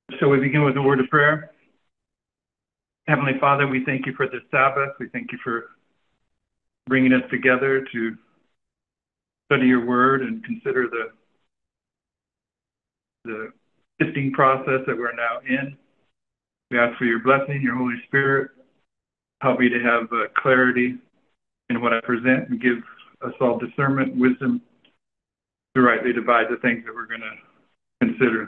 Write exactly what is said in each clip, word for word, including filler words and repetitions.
So we begin with a word of prayer. Heavenly Father, we thank you for this Sabbath. We thank you for bringing us together to study your word and consider the the sifting process that we're now in. We ask for your blessing, your Holy Spirit. Help me to have uh, clarity in what I present and give us all discernment, wisdom to rightly divide the things that we're going to consider.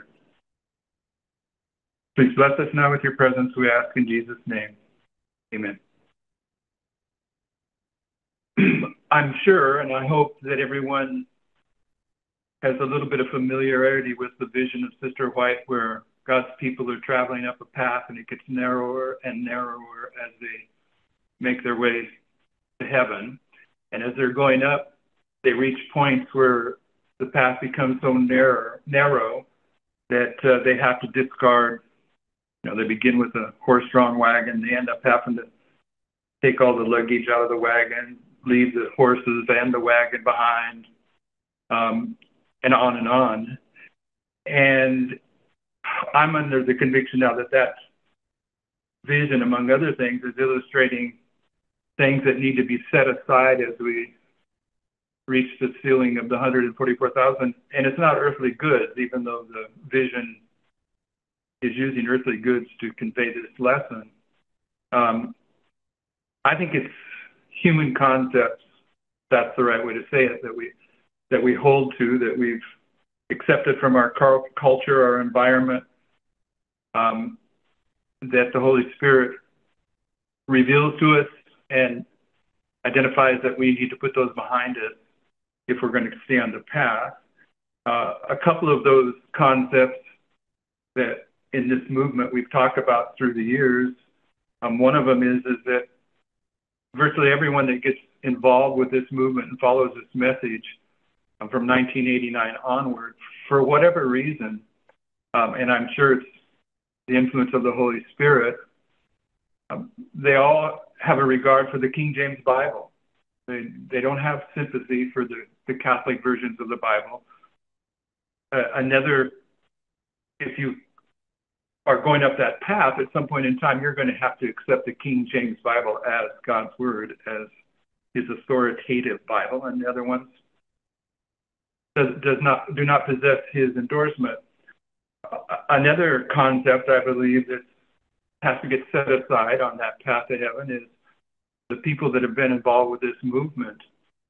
Please bless us now with your presence, we ask in Jesus' name. Amen. I'm sure and I hope that everyone has a little bit of familiarity with the vision of Sister White, where God's people are traveling up a path and it gets narrower and narrower as they make their way to heaven. And as they're going up, they reach points where the path becomes so narrow, narrow that uh, they have to discard. You know, they begin with a horse-drawn wagon. They end up having to take all the luggage out of the wagon, leave the horses and the wagon behind, um, and on and on. And I'm under the conviction now that that vision, among other things, is illustrating things that need to be set aside as we reach the ceiling of the one hundred forty-four thousand. And it's not earthly goods, even though the vision is using earthly goods to convey this lesson. Um, I think it's human concepts, that's the right way to say it, that we that we hold to, that we've accepted from our culture, our environment, um, that the Holy Spirit reveals to us and identifies that we need to put those behind us if we're going to stay on the path. Uh, a couple of those concepts that in this movement we've talked about through the years, um, one of them is, is that virtually everyone that gets involved with this movement and follows this message um, from nineteen eighty-nine onward, for whatever reason, um, and I'm sure it's the influence of the Holy Spirit, um, they all have a regard for the King James Bible. They, they don't have sympathy for the, the Catholic versions of the Bible. Uh, another, if you are going up that path, at some point in time, you're going to have to accept the King James Bible as God's Word, as His authoritative Bible, and the other ones does, does not do not possess His endorsement. Uh, another concept, I believe, that has to get set aside on that path to heaven is the people that have been involved with this movement.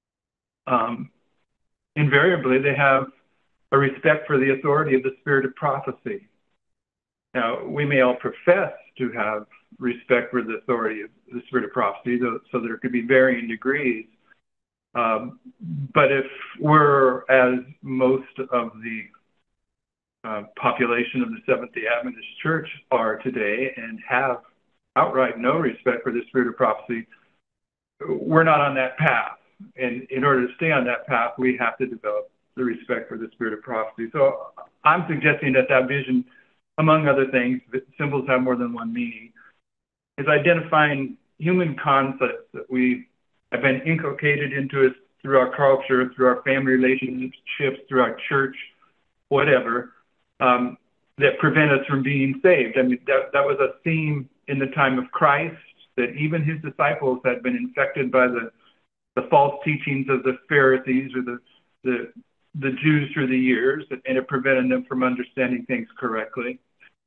Um, invariably, they have a respect for the authority of the spirit of prophecy. Now, we may all profess to have respect for the authority of the spirit of prophecy, so there could be varying degrees. Um, but if we're, as most of the uh, population of the Seventh-day Adventist Church are today, and have outright no respect for the spirit of prophecy, we're not on that path. And in order to stay on that path, we have to develop the respect for the spirit of prophecy. So I'm suggesting that that vision, among other things, symbols have more than one meaning, is identifying human concepts that we have been inculcated into us through our culture, through our family relationships, through our church, whatever, um, that prevent us from being saved. I mean, that, that was a theme in the time of Christ, that even his disciples had been infected by the, the false teachings of the Pharisees or the, the, the Jews through the years, and it prevented them from understanding things correctly.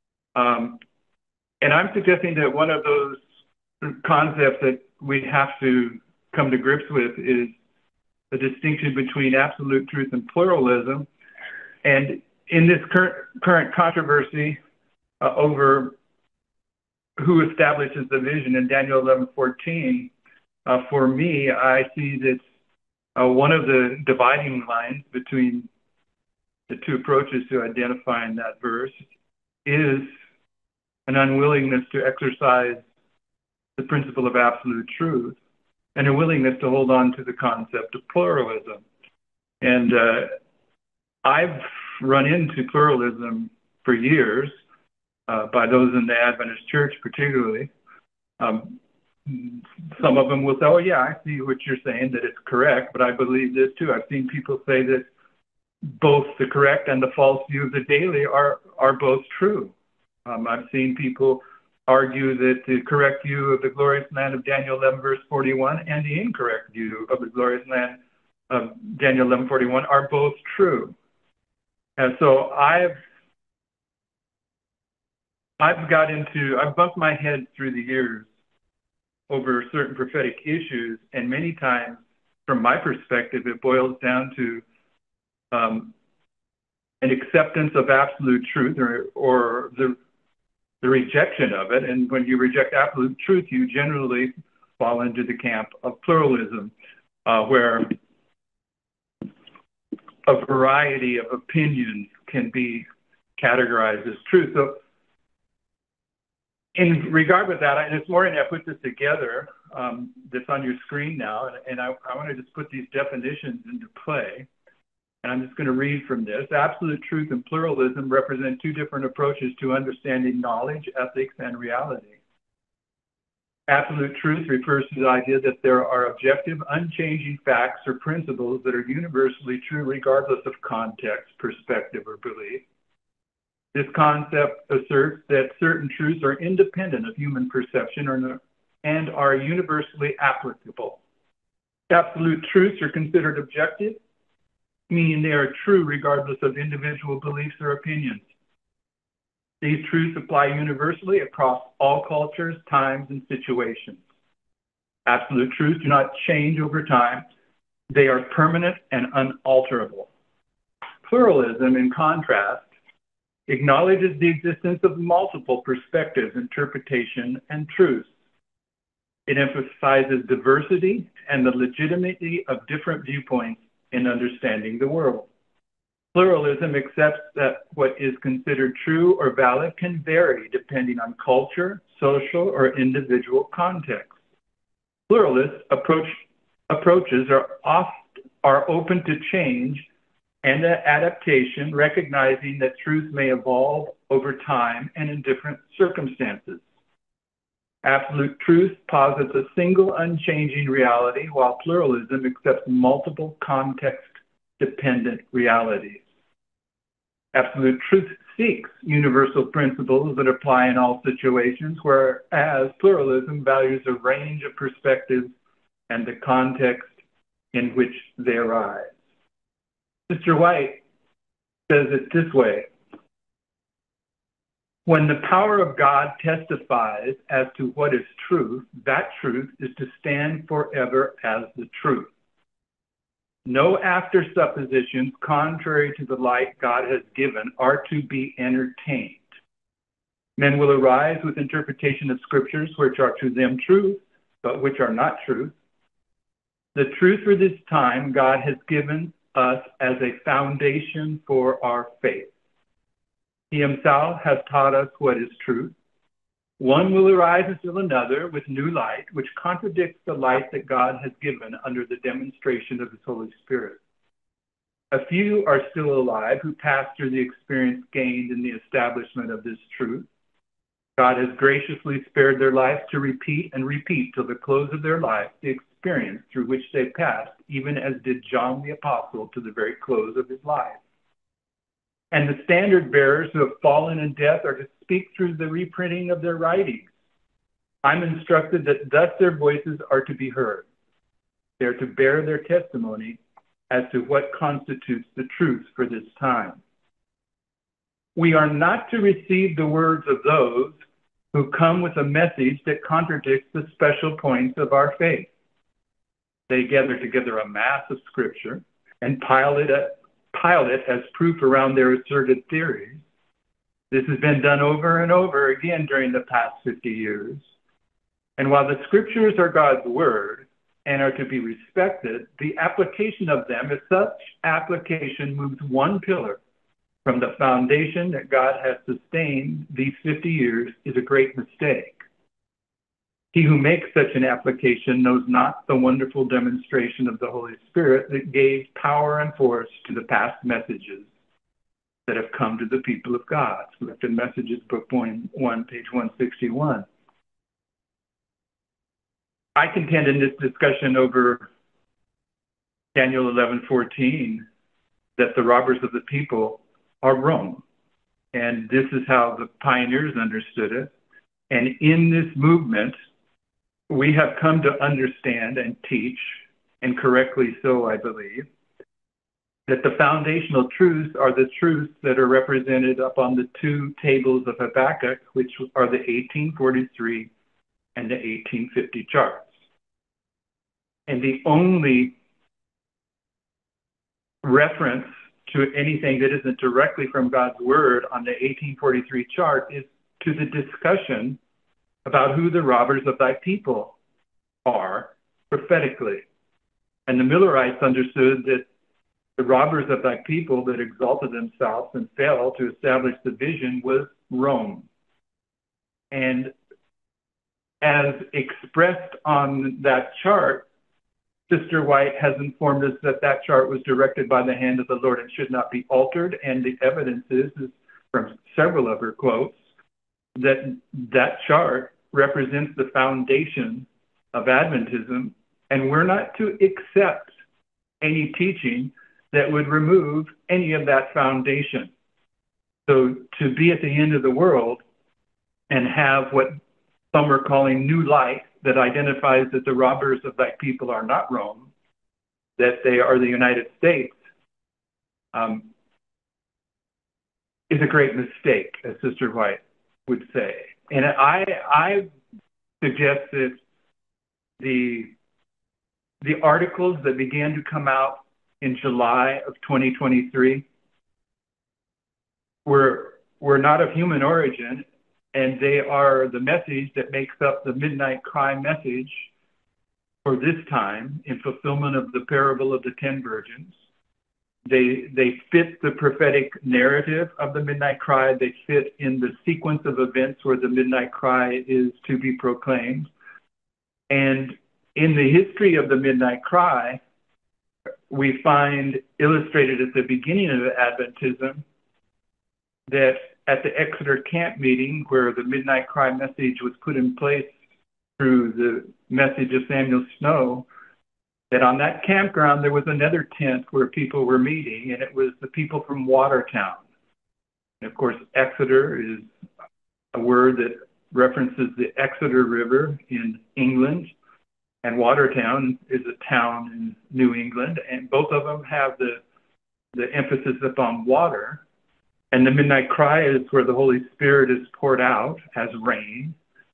Um, and I'm suggesting that one of those concepts that we have to come to grips with is the distinction between absolute truth and pluralism. And in this current current controversy uh, over who establishes the vision in Daniel eleven fourteen, uh, for me, I see that uh, one of the dividing lines between the two approaches to identifying that verse is an unwillingness to exercise the principle of absolute truth and a willingness to hold on to the concept of pluralism. And uh, I've run into pluralism for years, uh, by those in the Adventist Church particularly. Um, some of them will say, oh yeah, I see what you're saying, that it's correct, but I believe this too. I've seen people say that both the correct and the false view of the daily are, are both true. Um, I've seen people argue that the correct view of the glorious land of Daniel eleven, verse forty-one, and the incorrect view of the glorious land of Daniel eleven forty-one are both true. And so I've I've got into I've bumped my head through the years over certain prophetic issues, and many times, from my perspective, it boils down to um, an acceptance of absolute truth, or or the the rejection of it. And when you reject absolute truth, you generally fall into the camp of pluralism, uh, where a variety of opinions can be categorized as truth. So in regard with that, and this morning I put this together, um, that's on your screen now, and, and I, I want to just put these definitions into play. And I'm just going to read from this. Absolute truth and pluralism represent two different approaches to understanding knowledge, ethics, and reality. Absolute truth refers to the idea that there are objective, unchanging facts or principles that are universally true regardless of context, perspective, or belief. This concept asserts that certain truths are independent of human perception or, and are universally applicable. Absolute truths are considered objective, meaning they are true regardless of individual beliefs or opinions. These truths apply universally across all cultures, times, and situations. Absolute truths do not change over time. They are permanent and unalterable. Pluralism, in contrast, acknowledges the existence of multiple perspectives, interpretation, and truths. It emphasizes diversity and the legitimacy of different viewpoints in understanding the world. Pluralism accepts that what is considered true or valid can vary depending on culture, social, or individual context. Pluralist approach, approaches are, oft, are open to change and adaptation, recognizing that truth may evolve over time and in different circumstances. Absolute truth posits a single unchanging reality, while pluralism accepts multiple context-dependent realities. Absolute truth seeks universal principles that apply in all situations, whereas pluralism values a range of perspectives and the context in which they arise. Mister White says it this way: when the power of God testifies as to what is truth, that truth is to stand forever as the truth. No after suppositions contrary to the light God has given are to be entertained. Men will arise with interpretation of scriptures which are to them truth, but which are not truth. The truth for this time God has given us as a foundation for our faith. He himself has taught us what is truth. One will arise until another with new light, which contradicts the light that God has given under the demonstration of his Holy Spirit. A few are still alive who pass through the experience gained in the establishment of this truth. God has graciously spared their lives to repeat and repeat till the close of their life the experience through which they passed, even as did John the Apostle to the very close of his life. And the standard bearers who have fallen in death are to speak through the reprinting of their writings. I'm instructed that thus their voices are to be heard. They are to bear their testimony as to what constitutes the truth for this time. We are not to receive the words of those who come with a message that contradicts the special points of our faith. They gather together a mass of scripture and pile it up pile it as proof around their asserted theories. This has been done over and over again during the past fifty years. And while the scriptures are God's word and are to be respected, the application of them, as such application moves one pillar from the foundation that God has sustained these fifty years, is a great mistake. He who makes such an application knows not the wonderful demonstration of the Holy Spirit that gave power and force to the past messages that have come to the people of God. Selected Messages, Book one, page one sixty-one. I contend in this discussion over Daniel eleven fourteen that the robbers of the people are Rome. And this is how the pioneers understood it. And in this movement, we have come to understand and teach, and correctly so, I believe, that the foundational truths are the truths that are represented up on the two tables of Habakkuk, which are the eighteen forty-three and the eighteen fifty charts. And the only reference to anything that isn't directly from God's word on the eighteen forty-three chart is to the discussion about who the robbers of thy people are prophetically. And the Millerites understood that the robbers of thy people that exalted themselves and failed to establish the vision was Rome. And as expressed on that chart, Sister White has informed us that that chart was directed by the hand of the Lord and should not be altered. And the evidence is, is from several of her quotes, that that chart represents the foundation of Adventism, and we're not to accept any teaching that would remove any of that foundation. So to be at the end of the world and have what some are calling new light that identifies that the robbers of thy people are not Rome, that they are the United States, um, is a great mistake, as Sister White would say. And I, I suggest that the, the articles that began to come out in July of twenty twenty-three were, were not of human origin, and they are the message that makes up the Midnight Cry message for this time in fulfillment of the parable of the ten virgins. They, they fit the prophetic narrative of the Midnight Cry. They fit in the sequence of events where the Midnight Cry is to be proclaimed. And in the history of the Midnight Cry, we find illustrated at the beginning of Adventism that at the Exeter camp meeting, where the Midnight Cry message was put in place through the message of Samuel Snow, that on that campground there was another tent where people were meeting, and it was the people from Watertown. And of course, Exeter is a word that references the Exeter River in England, and Watertown is a town in New England, and both of them have the, the emphasis upon water. And the Midnight Cry is where the Holy Spirit is poured out as rain.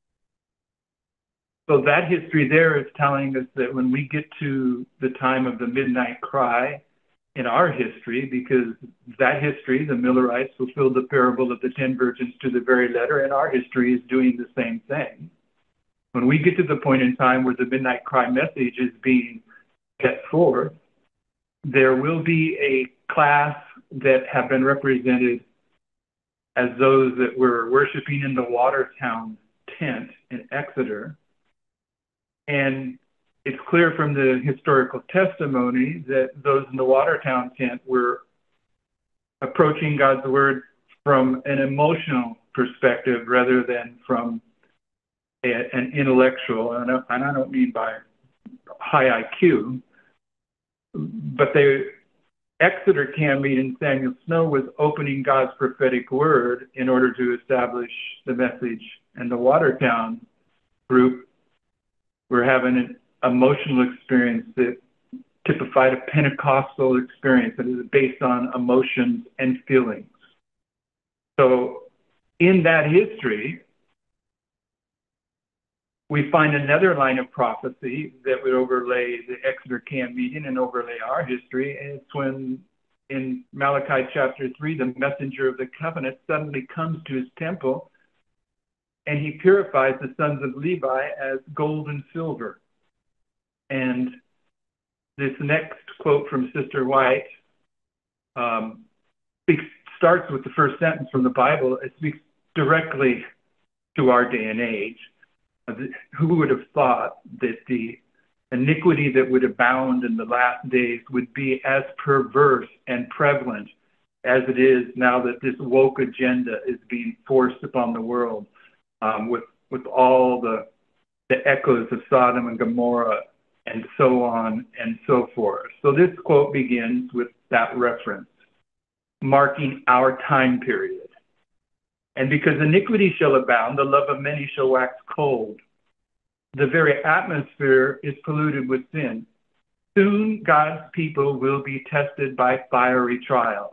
So that history there is telling us that when we get to the time of the Midnight Cry in our history, because that history, the Millerites fulfilled the parable of the ten virgins to the very letter, and our history is doing the same thing. When we get to the point in time where the Midnight Cry message is being set forth, there will be a class that have been represented as those that were worshiping in the Watertown tent in Exeter. And it's clear from the historical testimony that those in the Watertown tent were approaching God's word from an emotional perspective rather than from a, an intellectual, and I, and I don't mean by high I Q, but they, Exeter camp meeting, Samuel Snow was opening God's prophetic word in order to establish the message, and the Watertown group were having an emotional experience that typified a Pentecostal experience that is based on emotions and feelings. So in that history, we find another line of prophecy that would overlay the Exeter camp meeting and overlay our history. And it's when in Malachi chapter three, the messenger of the covenant suddenly comes to his temple and he purifies the sons of Levi as gold and silver. And this next quote from Sister White um, speaks, starts with the first sentence from the Bible. It speaks directly to our day and age. Who would have thought that the iniquity that would abound in the last days would be as perverse and prevalent as it is now that this woke agenda is being forced upon the world, um, with with all the the echoes of Sodom and Gomorrah and so on and so forth. So this quote begins with that reference, marking our time period. And because iniquity shall abound, the love of many shall wax cold. The very atmosphere is polluted with sin. Soon God's people will be tested by fiery trials.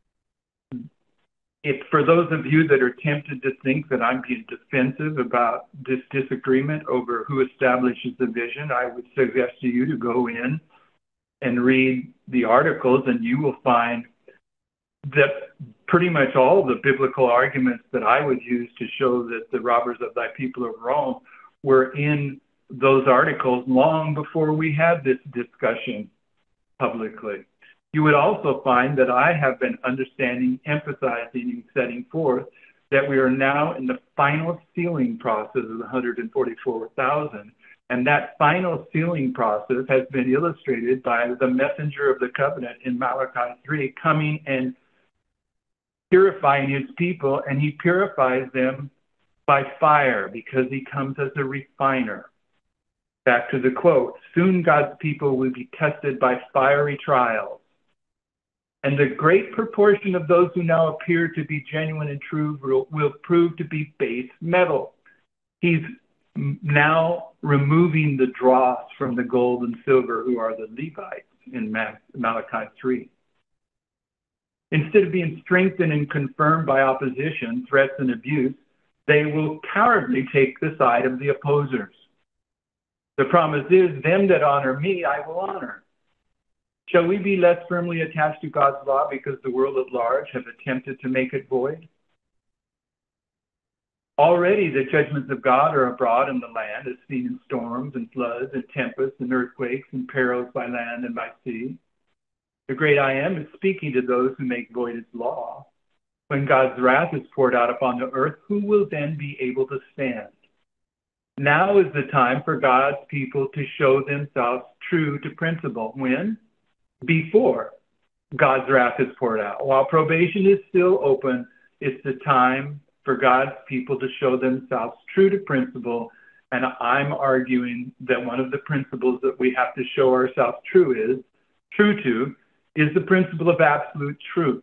If for those of you that are tempted to think that I'm being defensive about this disagreement over who establishes the vision, I would suggest to you to go in and read the articles, and you will find that pretty much all the biblical arguments that I would use to show that the robbers of thy people of Rome were in those articles long before we had this discussion publicly. You would also find that I have been understanding, emphasizing, and setting forth that we are now in the final sealing process of the one hundred forty-four thousand. And that final sealing process has been illustrated by the messenger of the covenant in Malachi three coming and purifying his people, and he purifies them by fire because he comes as a refiner. Back to the quote, soon God's people will be tested by fiery trials. And the great proportion of those who now appear to be genuine and true will, will prove to be base metal. He's now removing the dross from the gold and silver, who are the Levites in Malachi three. Instead of being strengthened and confirmed by opposition, threats, and abuse, they will cowardly take the side of the opposers. The promise is, them that honor me, I will honor. Shall we be less firmly attached to God's law because the world at large have attempted to make it void? Already the judgments of God are abroad in the land, as seen in storms and floods and tempests and earthquakes and perils by land and by sea. The great I Am is speaking to those who make void his law. When God's wrath is poured out upon the earth, who will then be able to stand? Now is the time for God's people to show themselves true to principle. When? Before God's wrath is poured out. While probation is still open, it's the time for God's people to show themselves true to principle. And I'm arguing that one of the principles that we have to show ourselves true is, true to, is the principle of absolute truth.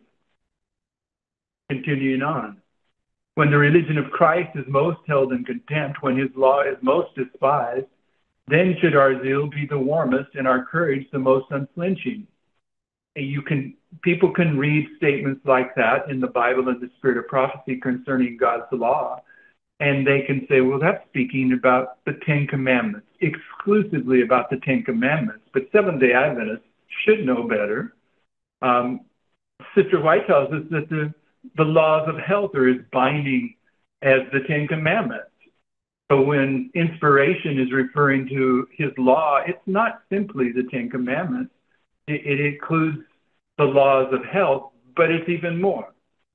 Continuing on. When the religion of Christ is most held in contempt, when his law is most despised, then should our zeal be the warmest and our courage the most unflinching. And you can, people can read statements like that in the Bible and the spirit of prophecy concerning God's law, and they can say, well, that's speaking about the Ten Commandments, exclusively about the Ten Commandments. But Seventh-day Adventists should know better. Um, Sister White tells us that the, the laws of health are as binding as the Ten Commandments. So when inspiration is referring to his law, it's not simply the Ten Commandments. It, it includes the laws of health, but it's even more.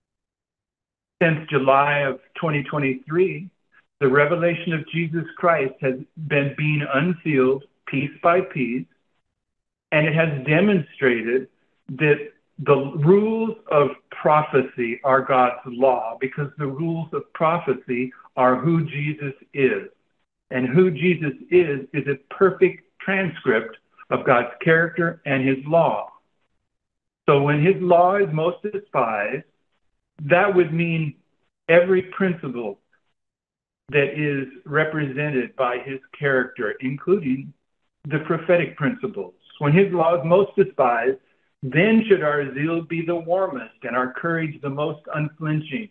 Since July of twenty twenty-three, the revelation of Jesus Christ has been being unsealed piece by piece, and it has demonstrated that the rules of prophecy are God's law, because the rules of prophecy are who Jesus is. And who Jesus is is a perfect transcript of God's character and his law. So when his law is most despised, that would mean every principle that is represented by his character, including the prophetic principles. When his law is most despised, then should our zeal be the warmest and our courage the most unflinching.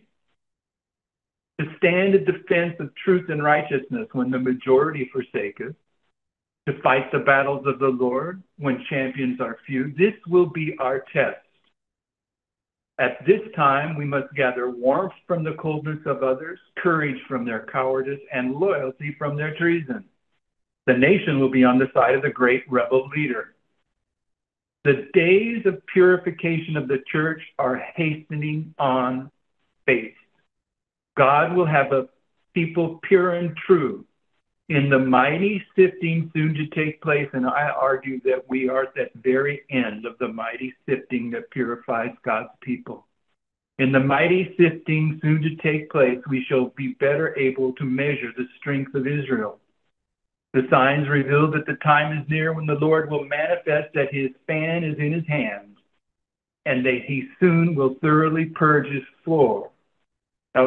To stand in defense of truth and righteousness when the majority forsaketh, to fight the battles of the Lord when champions are few, this will be our test. At this time, we must gather warmth from the coldness of others, courage from their cowardice, and loyalty from their treason. The nation will be on the side of the great rebel leader. The days of purification of the church are hastening on faith. God will have a people pure and true in the mighty sifting soon to take place, and I argue that we are at that very end of the mighty sifting that purifies God's people. In the mighty sifting soon to take place, we shall be better able to measure the strength of Israel. The signs reveal that the time is near when the Lord will manifest that his fan is in his hand, and that he soon will thoroughly purge his floor. Now,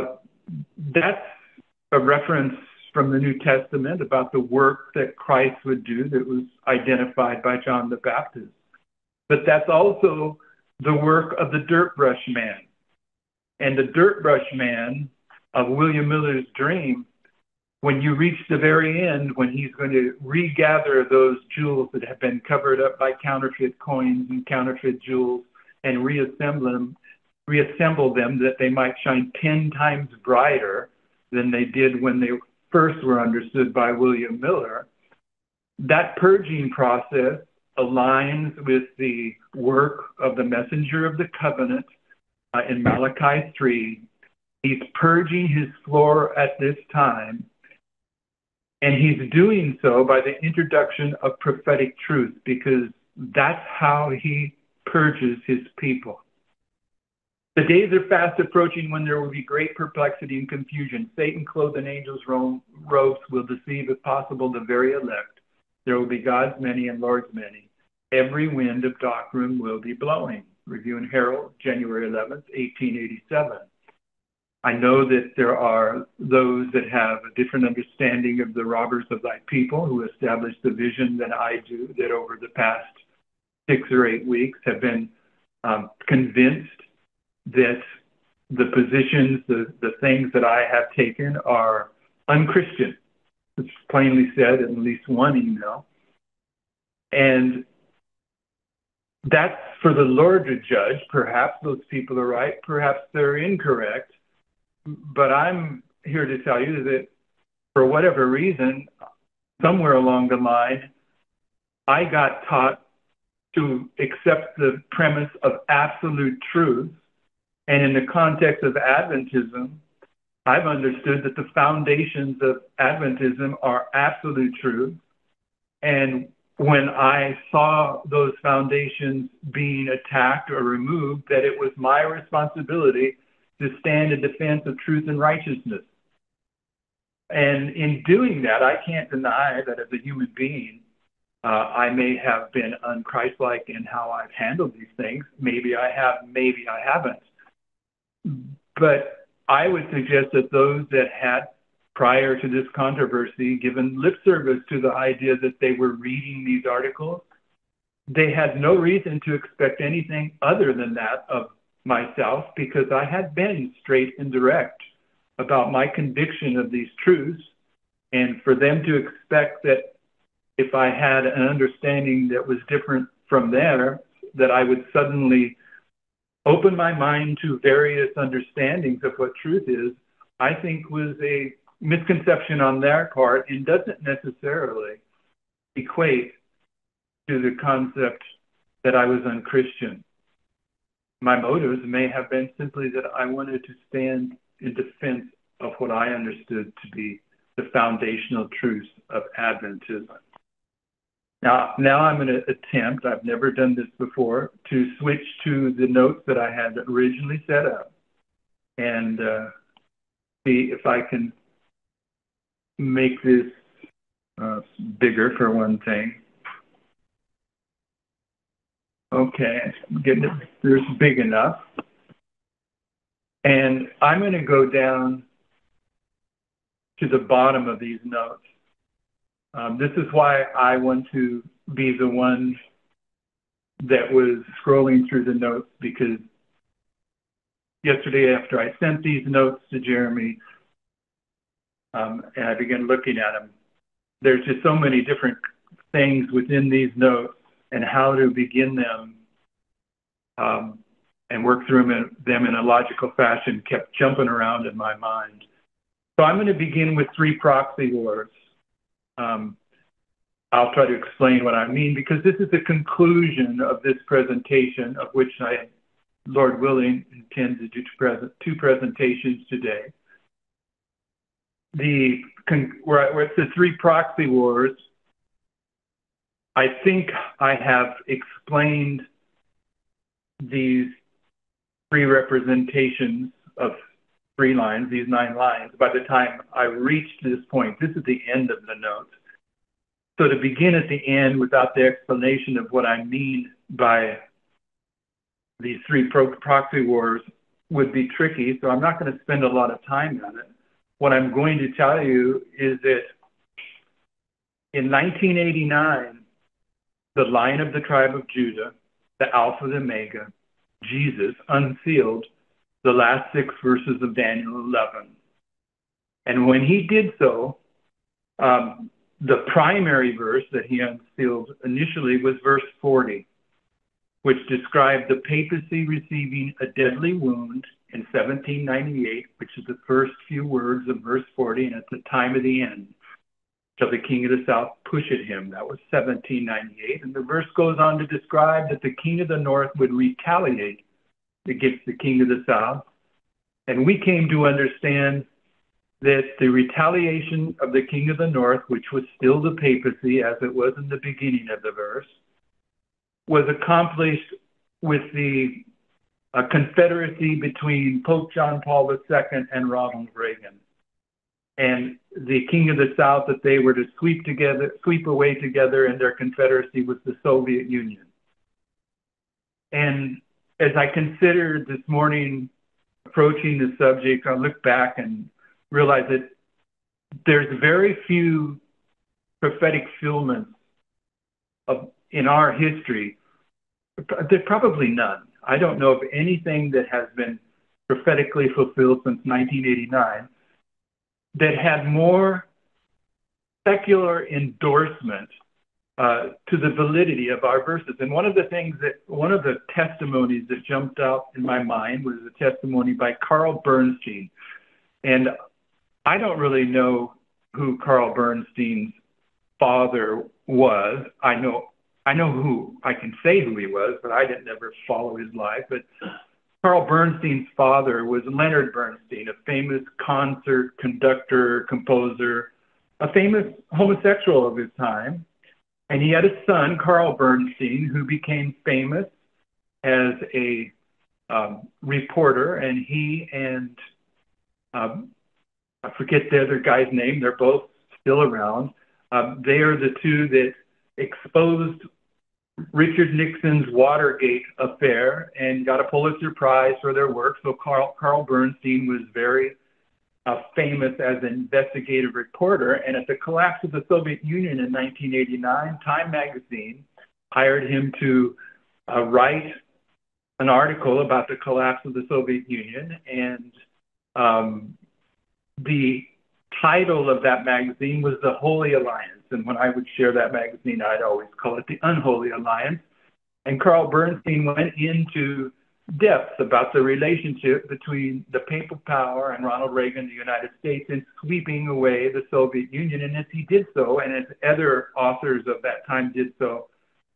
that's a reference from the New Testament about the work that Christ would do that was identified by John the Baptist. But that's also the work of the dirt brush man. And the dirt brush man of William Miller's dream, when you reach the very end, when he's going to regather those jewels that have been covered up by counterfeit coins and counterfeit jewels and reassemble them, reassemble them that they might shine ten times brighter than they did when they first were understood by William Miller, that purging process aligns with the work of the messenger of the covenant uh, in Malachi three. He's purging his floor at this time, and he's doing so by the introduction of prophetic truth, because that's how he purges his people. The days are fast approaching when there will be great perplexity and confusion. Satan, clothed in angels' robes, will deceive, if possible, the very elect. There will be gods many and lords many. Every wind of doctrine will be blowing. Review and Herald, January eleventh, eighteen eighty-seven. I know that there are those that have a different understanding of the robbers of thy people, who established the vision than I do, that over the past six or eight weeks have been um, convinced that the positions, the, the things that I have taken are unchristian. It's plainly said in at least one email. And that's for the Lord to judge. Perhaps those people are right, perhaps they're incorrect. But I'm here to tell you that for whatever reason, somewhere along the line, I got taught to accept the premise of absolute truth. And in the context of Adventism, I've understood that the foundations of Adventism are absolute truth. And when I saw those foundations being attacked or removed, that it was my responsibility to stand in defense of truth and righteousness. And in doing that, I can't deny that as a human being, uh, I may have been unchristlike in how I've handled these things. Maybe I have, maybe I haven't. But I would suggest that those that had, prior to this controversy, given lip service to the idea that they were reading these articles, they had no reason to expect anything other than that of myself, because I had been straight and direct about my conviction of these truths. And for them to expect that if I had an understanding that was different from theirs, that I would suddenly open my mind to various understandings of what truth is, I think was a misconception on their part, and doesn't necessarily equate to the concept that I was unchristian. My motives may have been simply that I wanted to stand in defense of what I understood to be the foundational truths of Adventism. Now, now I'm going to attempt, I've never done this before, to switch to the notes that I had originally set up and uh, see if I can make this uh, bigger, for one thing. Okay, I'm getting it, there's big enough. And I'm going to go down to the bottom of these notes. Um, this is why I want to be the one that was scrolling through the notes, because yesterday after I sent these notes to Jeremy um, and I began looking at them, there's just so many different things within these notes, and how to begin them um, and work through them in, them in a logical fashion kept jumping around in my mind. So I'm going to begin with three proxy wars. Um, I'll try to explain what I mean, because this is the conclusion of this presentation, of which I, Lord willing, intend to do two, present, two presentations today. The where, where it's the three proxy wars, I think I have explained these three representations of three lines, these nine lines, by the time I reached this point. This is the end of the notes. So to begin at the end without the explanation of what I mean by these three pro- proxy wars would be tricky, so I'm not going to spend a lot of time on it. What I'm going to tell you is that in nineteen eighty-nine, the Lion of the tribe of Judah, the Alpha, the Omega, Jesus, unsealed the last six verses of Daniel eleven. And when he did so, um, the primary verse that he unsealed initially was verse forty, which described the papacy receiving a deadly wound in seventeen ninety-eight, which is the first few words of verse forty, and at the time of the end, shall the king of the south push at him. That was seventeen ninety-eight. And the verse goes on to describe that the king of the north would retaliate against the king of the south. And we came to understand that the retaliation of the king of the north, which was still the papacy as it was in the beginning of the verse, was accomplished with the uh, confederacy between Pope John Paul the Second and Ronald Reagan. And the king of the south that they were to sweep together, sweep away together in their confederacy was the Soviet Union. And as I considered this morning approaching the subject, I look back and realize that there's very few prophetic fulfillments of, in our history. There's probably none. I don't know of anything that has been prophetically fulfilled since nineteen eighty-nine that had more secular endorsement uh, to the validity of our verses. And one of the things that, one of the testimonies that jumped out in my mind was a testimony by Carl Bernstein. And I don't really know who Carl Bernstein's father was. I know I know who, I can say who he was, but I didn't ever follow his life. But Carl Bernstein's father was Leonard Bernstein, a famous concert conductor, composer, a famous homosexual of his time. And he had a son, Carl Bernstein, who became famous as a um, reporter. And he and, um, I forget the other guy's name, they're both still around. Um, they are the two that exposed Richard Nixon's Watergate affair and got a Pulitzer Prize for their work. So Carl, Carl Bernstein was very uh, famous as an investigative reporter. And at the collapse of the Soviet Union in nineteen eighty-nine, Time magazine hired him to uh, write an article about the collapse of the Soviet Union. And um, the title of that magazine was The Holy Alliance. And when I would share that magazine, I'd always call it The Unholy Alliance. And Carl Bernstein went into depth about the relationship between the papal power and Ronald Reagan, the United States, in sweeping away the Soviet Union. And as he did so, and as other authors of that time did so,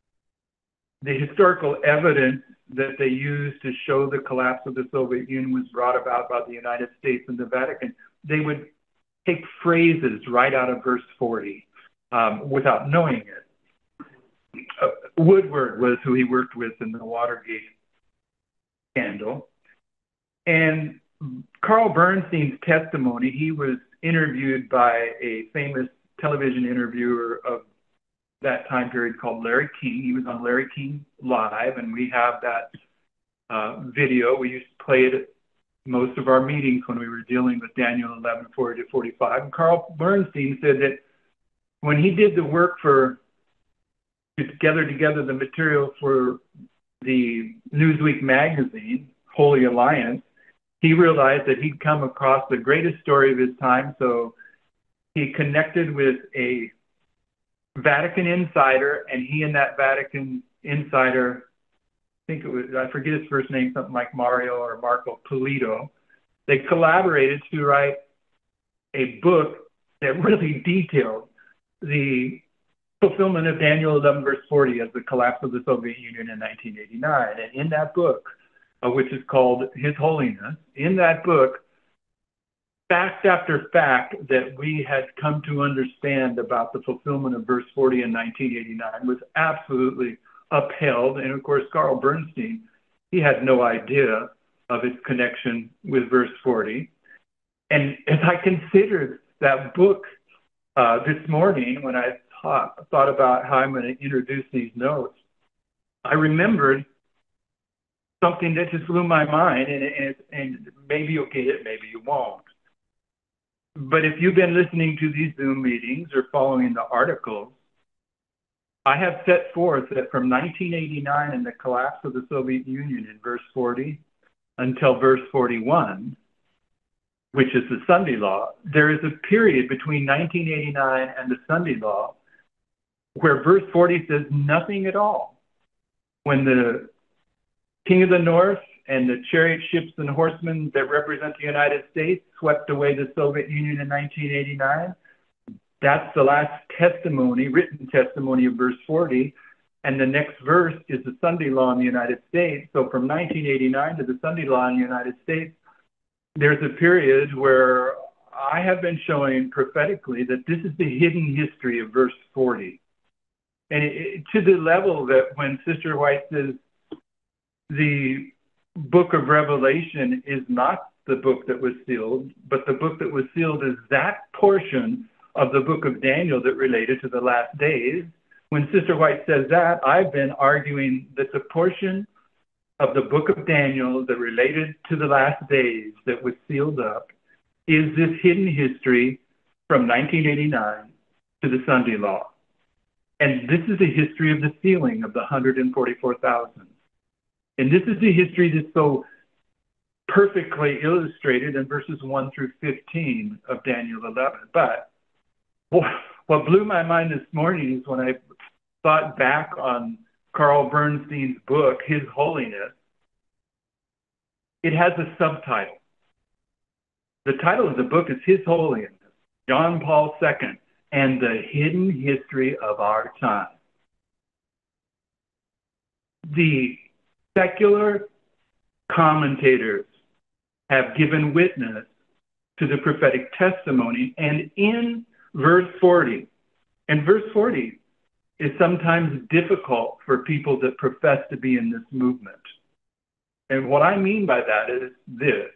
the historical evidence that they used to show the collapse of the Soviet Union was brought about by the United States and the Vatican. They would take phrases right out of verse forty. Um, without knowing it. Uh, Woodward was who he worked with in the Watergate scandal. And Carl Bernstein's testimony, he was interviewed by a famous television interviewer of that time period called Larry King. He was on Larry King Live, and we have that uh, video. We used to play it at most of our meetings when we were dealing with Daniel eleven, forty to forty-five. And Carl Bernstein said that when he did the work for, to gather together the material for the Newsweek magazine, Holy Alliance, he realized that he'd come across the greatest story of his time. So he connected with a Vatican insider, and he and that Vatican insider, I think it was, I forget his first name, something like Mario or Marco Polito, they collaborated to write a book that really detailed the fulfillment of Daniel eleven, verse forty, as the collapse of the Soviet Union in nineteen eighty-nine. And in that book, uh, which is called His Holiness, in that book, fact after fact that we had come to understand about the fulfillment of verse forty in nineteen eighty-nine was absolutely upheld. And of course, Carl Bernstein, he had no idea of its connection with verse forty. And as I considered that book Uh, this morning, when I thought, thought about how I'm going to introduce these notes, I remembered something that just blew my mind, and, and, and maybe you'll get it, maybe you won't. But if you've been listening to these Zoom meetings or following the articles, I have set forth that from nineteen eighty-nine and the collapse of the Soviet Union in verse forty until verse forty-one, which is the Sunday Law, there is a period between nineteen eighty-nine and the Sunday Law where verse forty says nothing at all. When the King of the North and the chariot ships and horsemen that represent the United States swept away the Soviet Union in nineteen eighty-nine, that's the last testimony, written testimony of verse forty. And the next verse is the Sunday Law in the United States. So from nineteen eighty-nine to the Sunday Law in the United States, there's a period where I have been showing prophetically that this is the hidden history of verse forty. And it, it, to the level that when Sister White says the book of Revelation is not the book that was sealed, but the book that was sealed is that portion of the book of Daniel that related to the last days. When Sister White says that, I've been arguing that the portion of the book of Daniel that related to the last days that was sealed up is this hidden history from nineteen eighty-nine to the Sunday Law. And this is the history of the sealing of the one hundred forty-four thousand. And this is the history that's so perfectly illustrated in verses one through fifteen of Daniel eleven. But what blew my mind this morning is when I thought back on Carl Bernstein's book, His Holiness. It has a subtitle. The title of the book is His Holiness, John Paul the Second, and the Hidden History of Our Time. The secular commentators have given witness to the prophetic testimony, and in verse forty, and verse forty is sometimes difficult for people that profess to be in this movement. And what I mean by that is this.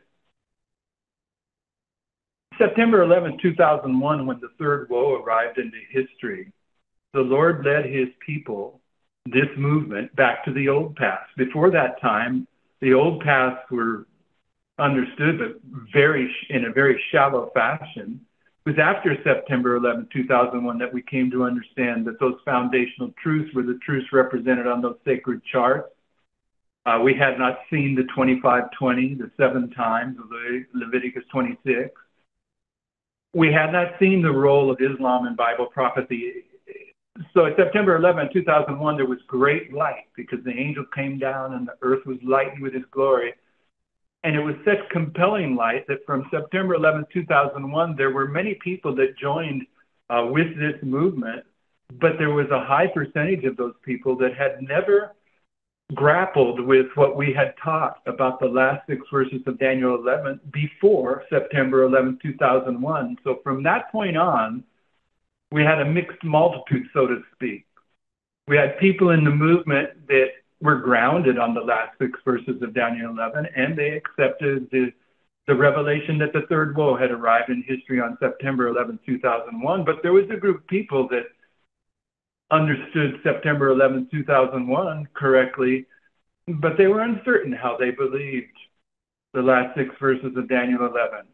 September eleventh, two thousand one, when the third woe arrived into history, the Lord led his people, this movement, back to the old paths. Before that time, the old paths were understood, but very in a very shallow fashion. It was after September eleventh, two thousand one that we came to understand that those foundational truths were the truths represented on those sacred charts. Uh, we had not seen the twenty-five twenty, the seven times of Le- Leviticus twenty-six. We had not seen the role of Islam in Bible prophecy. So at September eleventh, two thousand one, there was great light because the angel came down and the earth was lightened with his glory. And it was such compelling light that from September eleventh, two thousand one, there were many people that joined uh, with this movement, but there was a high percentage of those people that had never grappled with what we had taught about the last six verses of Daniel eleven before September eleventh, two thousand one. So from that point on, we had a mixed multitude, so to speak. We had people in the movement that were grounded on the last six verses of Daniel eleven, and they accepted the, the revelation that the third woe had arrived in history on September eleventh, two thousand one. But there was a group of people that understood September eleventh, two thousand one correctly, but they were uncertain how they believed the last six verses of Daniel eleven.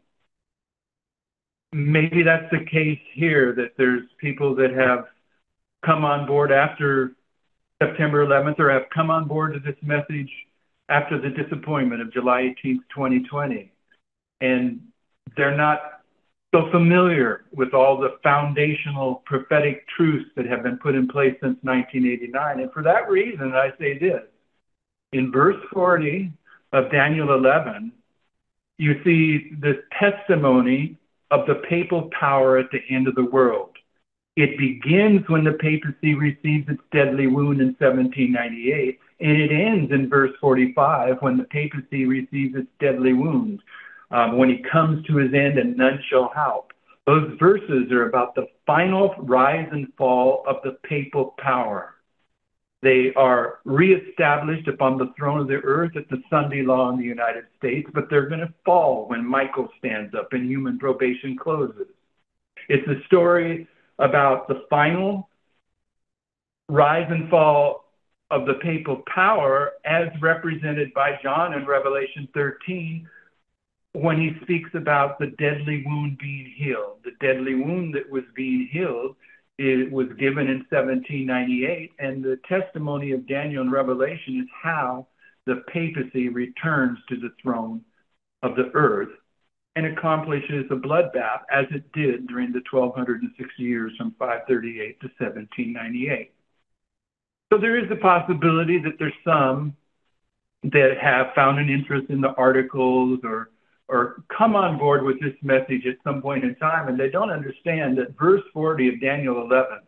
Maybe that's the case here, that there's people that have come on board after September eleventh or have come on board to this message after the disappointment of July eighteenth, twenty twenty. And they're not so familiar with all the foundational prophetic truths that have been put in place since nineteen eighty-nine. And for that reason, I say this. In verse forty of Daniel eleven, you see this testimony of the papal power at the end of the world. It begins when the papacy receives its deadly wound in seventeen ninety-eight, and it ends in verse forty-five when the papacy receives its deadly wound, um, when he comes to his end and none shall help. Those verses are about the final rise and fall of the papal power. They are reestablished upon the throne of the earth at the Sunday Law in the United States, but they're going to fall when Michael stands up and human probation closes. It's a story about the final rise and fall of the papal power as represented by John in Revelation thirteen when he speaks about the deadly wound being healed. The deadly wound that was being healed, it was given in seventeen ninety-eight, and the testimony of Daniel in Revelation is how the papacy returns to the throne of the earth and accomplishes a bloodbath as it did during the twelve sixty years from five thirty-eight to seventeen ninety-eight. So there is a possibility that there's some that have found an interest in the articles or or come on board with this message at some point in time, and they don't understand that verse forty of Daniel eleven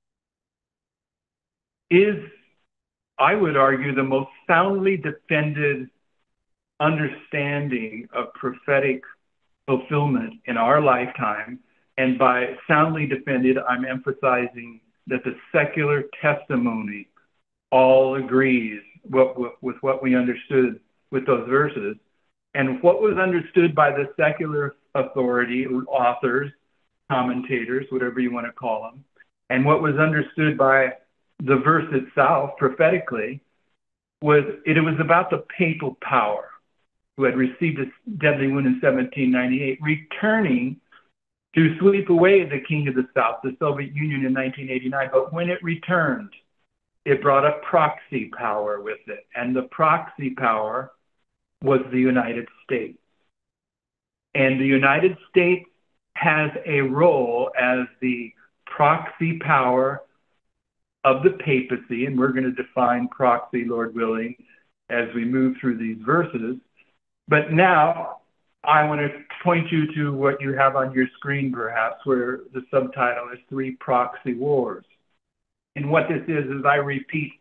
is, I would argue, the most soundly defended understanding of prophetic fulfillment in our lifetime. And by soundly defended, I'm emphasizing that the secular testimony all agrees with, with, with what we understood with those verses. And what was understood by the secular authority, authors, commentators, whatever you want to call them, and what was understood by the verse itself prophetically was it, it was about the papal power who had received a deadly wound in seventeen ninety-eight, returning to sweep away the king of the South, the Soviet Union, in nineteen eighty-nine. But when it returned, it brought a proxy power with it. And the proxy power was the United States. And the United States has a role as the proxy power of the papacy, and we're going to define proxy, Lord willing, as we move through these verses. But now I want to point you to what you have on your screen, perhaps, where the subtitle is Three Proxy Wars. And what this is, is I repeat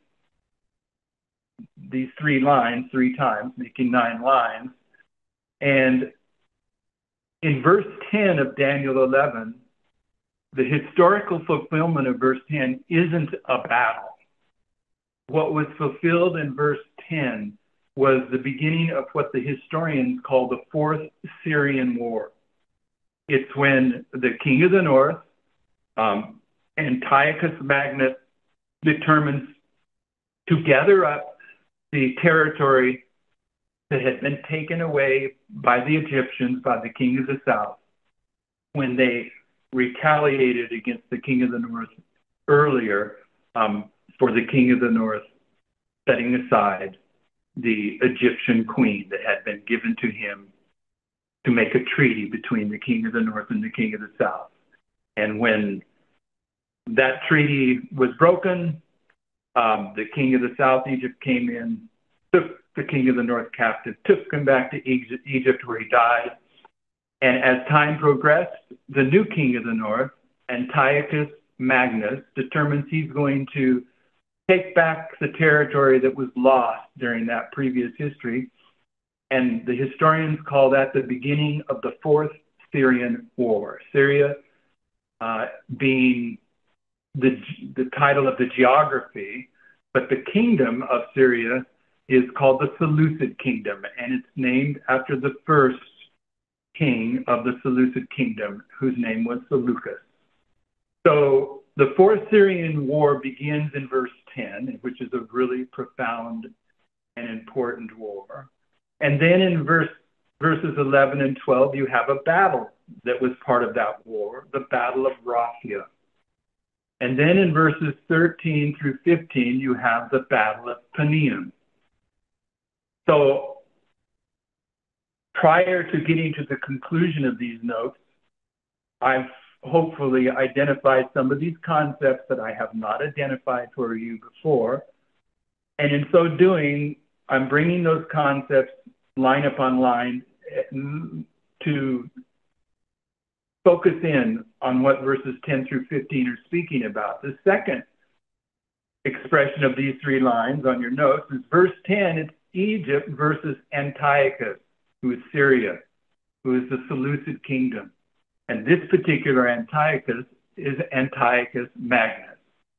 these three lines three times, making nine lines. And in verse ten of Daniel eleven, the historical fulfillment of verse ten isn't a battle. What was fulfilled in verse ten was the beginning of what the historians call the Fourth Syrian War. It's when the king of the north, um, Antiochus Magnus, determines to gather up the territory that had been taken away by the Egyptians, by the king of the south, when they retaliated against the king of the north earlier, um, for the king of the north setting aside the Egyptian queen that had been given to him to make a treaty between the king of the north and the king of the south. And when that treaty was broken, um, the king of the south, Egypt, came in, took the king of the north captive, took him back to Egypt, Egypt where he died. And as time progressed, the new king of the north, Antiochus Magnus, determines he's going to take back the territory that was lost during that previous history. And the historians call that the beginning of the Fourth Syrian War. Syria uh, being the, the title of the geography, but the kingdom of Syria is called the Seleucid Kingdom, and it's named after the first king of the Seleucid Kingdom, whose name was Seleucus. So the Fourth Syrian War begins in verse ten, which is a really profound and important war. And then in verse verses eleven and twelve, you have a battle that was part of that war, the Battle of Raphia. And then in verses thirteen through fifteen, you have the Battle of Panium. So prior to getting to the conclusion of these notes, I've hopefully identified some of these concepts that I have not identified for you before. And in so doing, I'm bringing those concepts line upon line to focus in on what verses ten through fifteen are speaking about. The second expression of these three lines on your notes is verse ten, it's Egypt versus Antiochus, who is Syria, who is the Seleucid Kingdom. And this particular Antiochus is Antiochus Magnus.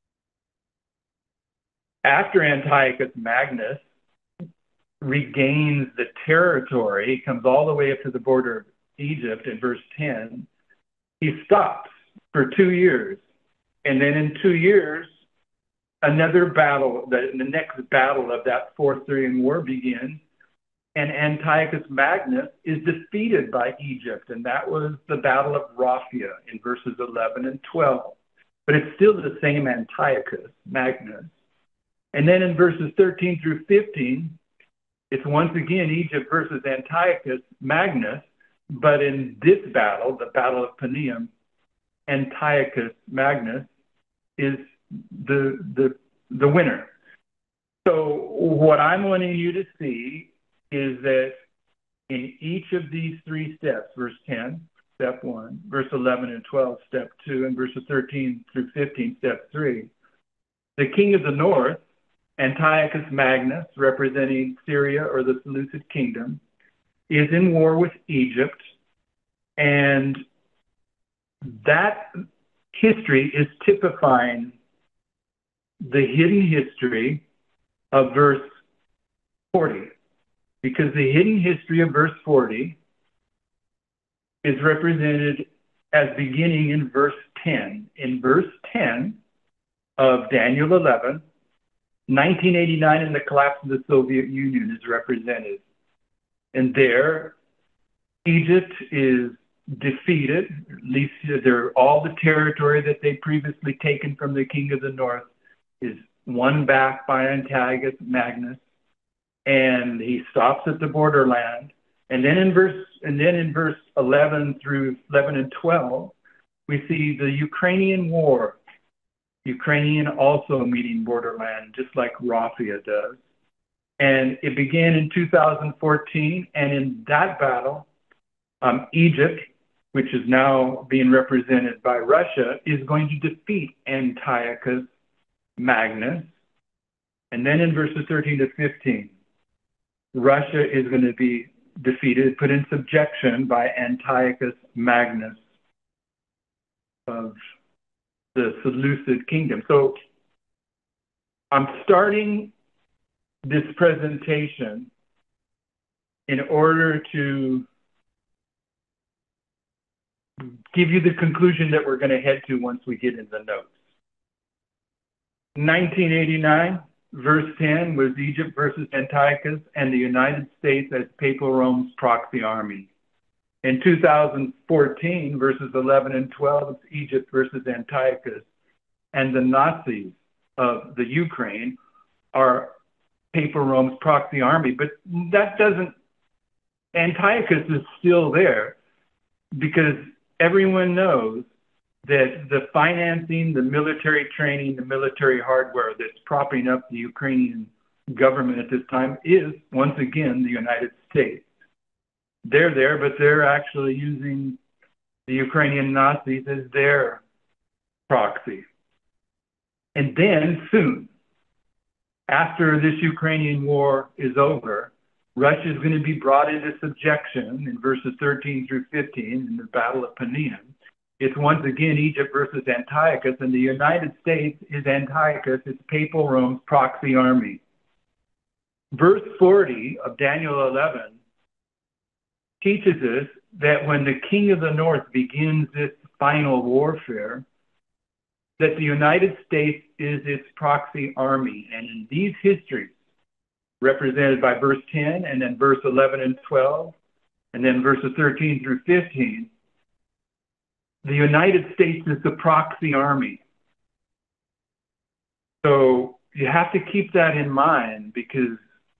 After Antiochus Magnus regains the territory, he comes all the way up to the border of Egypt in verse ten, he stops for two years. And then in two years, another battle, the, the next battle of that fourth Syrian war begins, and Antiochus Magnus is defeated by Egypt, and that was the Battle of Raphia in verses eleven and twelve. But it's still the same Antiochus Magnus. And then in verses thirteen through fifteen, it's once again Egypt versus Antiochus Magnus, but in this battle, the Battle of Paneum, Antiochus Magnus is the the the winner. So what I'm wanting you to see is that in each of these three steps, verse ten, step one, verse eleven and twelve, step two, and verses thirteen through fifteen, step three, the king of the north, Antiochus Magnus, representing Syria or the Seleucid kingdom, is in war with Egypt, and that history is typifying the hidden history of verse forty, because the hidden history of verse forty is represented as beginning in verse ten. In verse ten of Daniel eleven, nineteen eighty-nine and the collapse of the Soviet Union is represented. And there, Egypt is defeated, at least they're, all the territory that they'd previously taken from the king of the north is won back by Antiochus Magnus, and he stops at the borderland. And then in verse and then in verse eleven through eleven and twelve, we see the Ukrainian war. Ukrainian also meeting borderland, just like Raphia does. And it began in two thousand fourteen, and in that battle, um, Egypt, which is now being represented by Russia, is going to defeat Antiochus Magnus. And then in verses thirteen to fifteen, Russia is going to be defeated, put in subjection by Antiochus Magnus of the Seleucid kingdom. So I'm starting this presentation in order to give you the conclusion that we're going to head to once we get in the notes. nineteen eighty-nine, verse ten, was Egypt versus Antiochus and the United States as Papal Rome's proxy army. In two thousand fourteen, verses eleven and twelve, it's Egypt versus Antiochus, and the Nazis of the Ukraine are Papal Rome's proxy army. But that doesn't, Antiochus is still there, because everyone knows that the financing, the military training, the military hardware that's propping up the Ukrainian government at this time is, once again, the United States. They're there, but they're actually using the Ukrainian Nazis as their proxy. And then soon, after this Ukrainian war is over, Russia is going to be brought into subjection in verses thirteen through fifteen in the Battle of Paneum. It's once again Egypt versus Antiochus, and the United States is Antiochus, it's Papal Rome's proxy army. Verse forty of Daniel eleven teaches us that when the king of the north begins this final warfare, that the United States is its proxy army. And in these histories, represented by verse ten, and then verse eleven and twelve, and then verses thirteen through fifteen, the United States is the proxy army. So you have to keep that in mind, because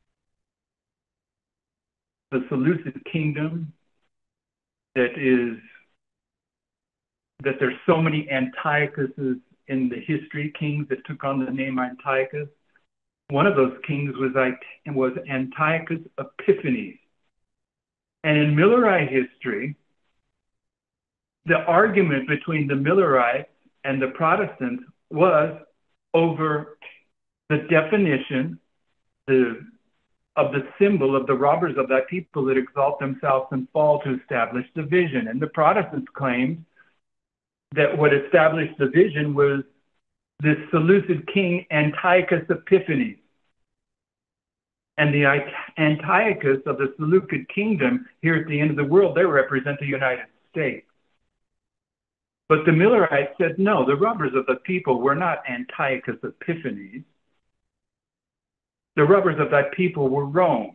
the Seleucid kingdom, that is, that there's so many Antiochuses in the history, kings that took on the name Antiochus. One of those kings was, was Antiochus Epiphanes. And in Millerite history, the argument between the Millerites and the Protestants was over the definition the, of the symbol of the robbers of that people that exalt themselves and fall to establish the vision. And the Protestants claimed that what established the vision was this Seleucid king, Antiochus Epiphanes. And the Antiochus of the Seleucid kingdom here at the end of the world, they represent the United States. But the Millerites said, no, the robbers of the people were not Antiochus Epiphanes. The robbers of thy people were Rome.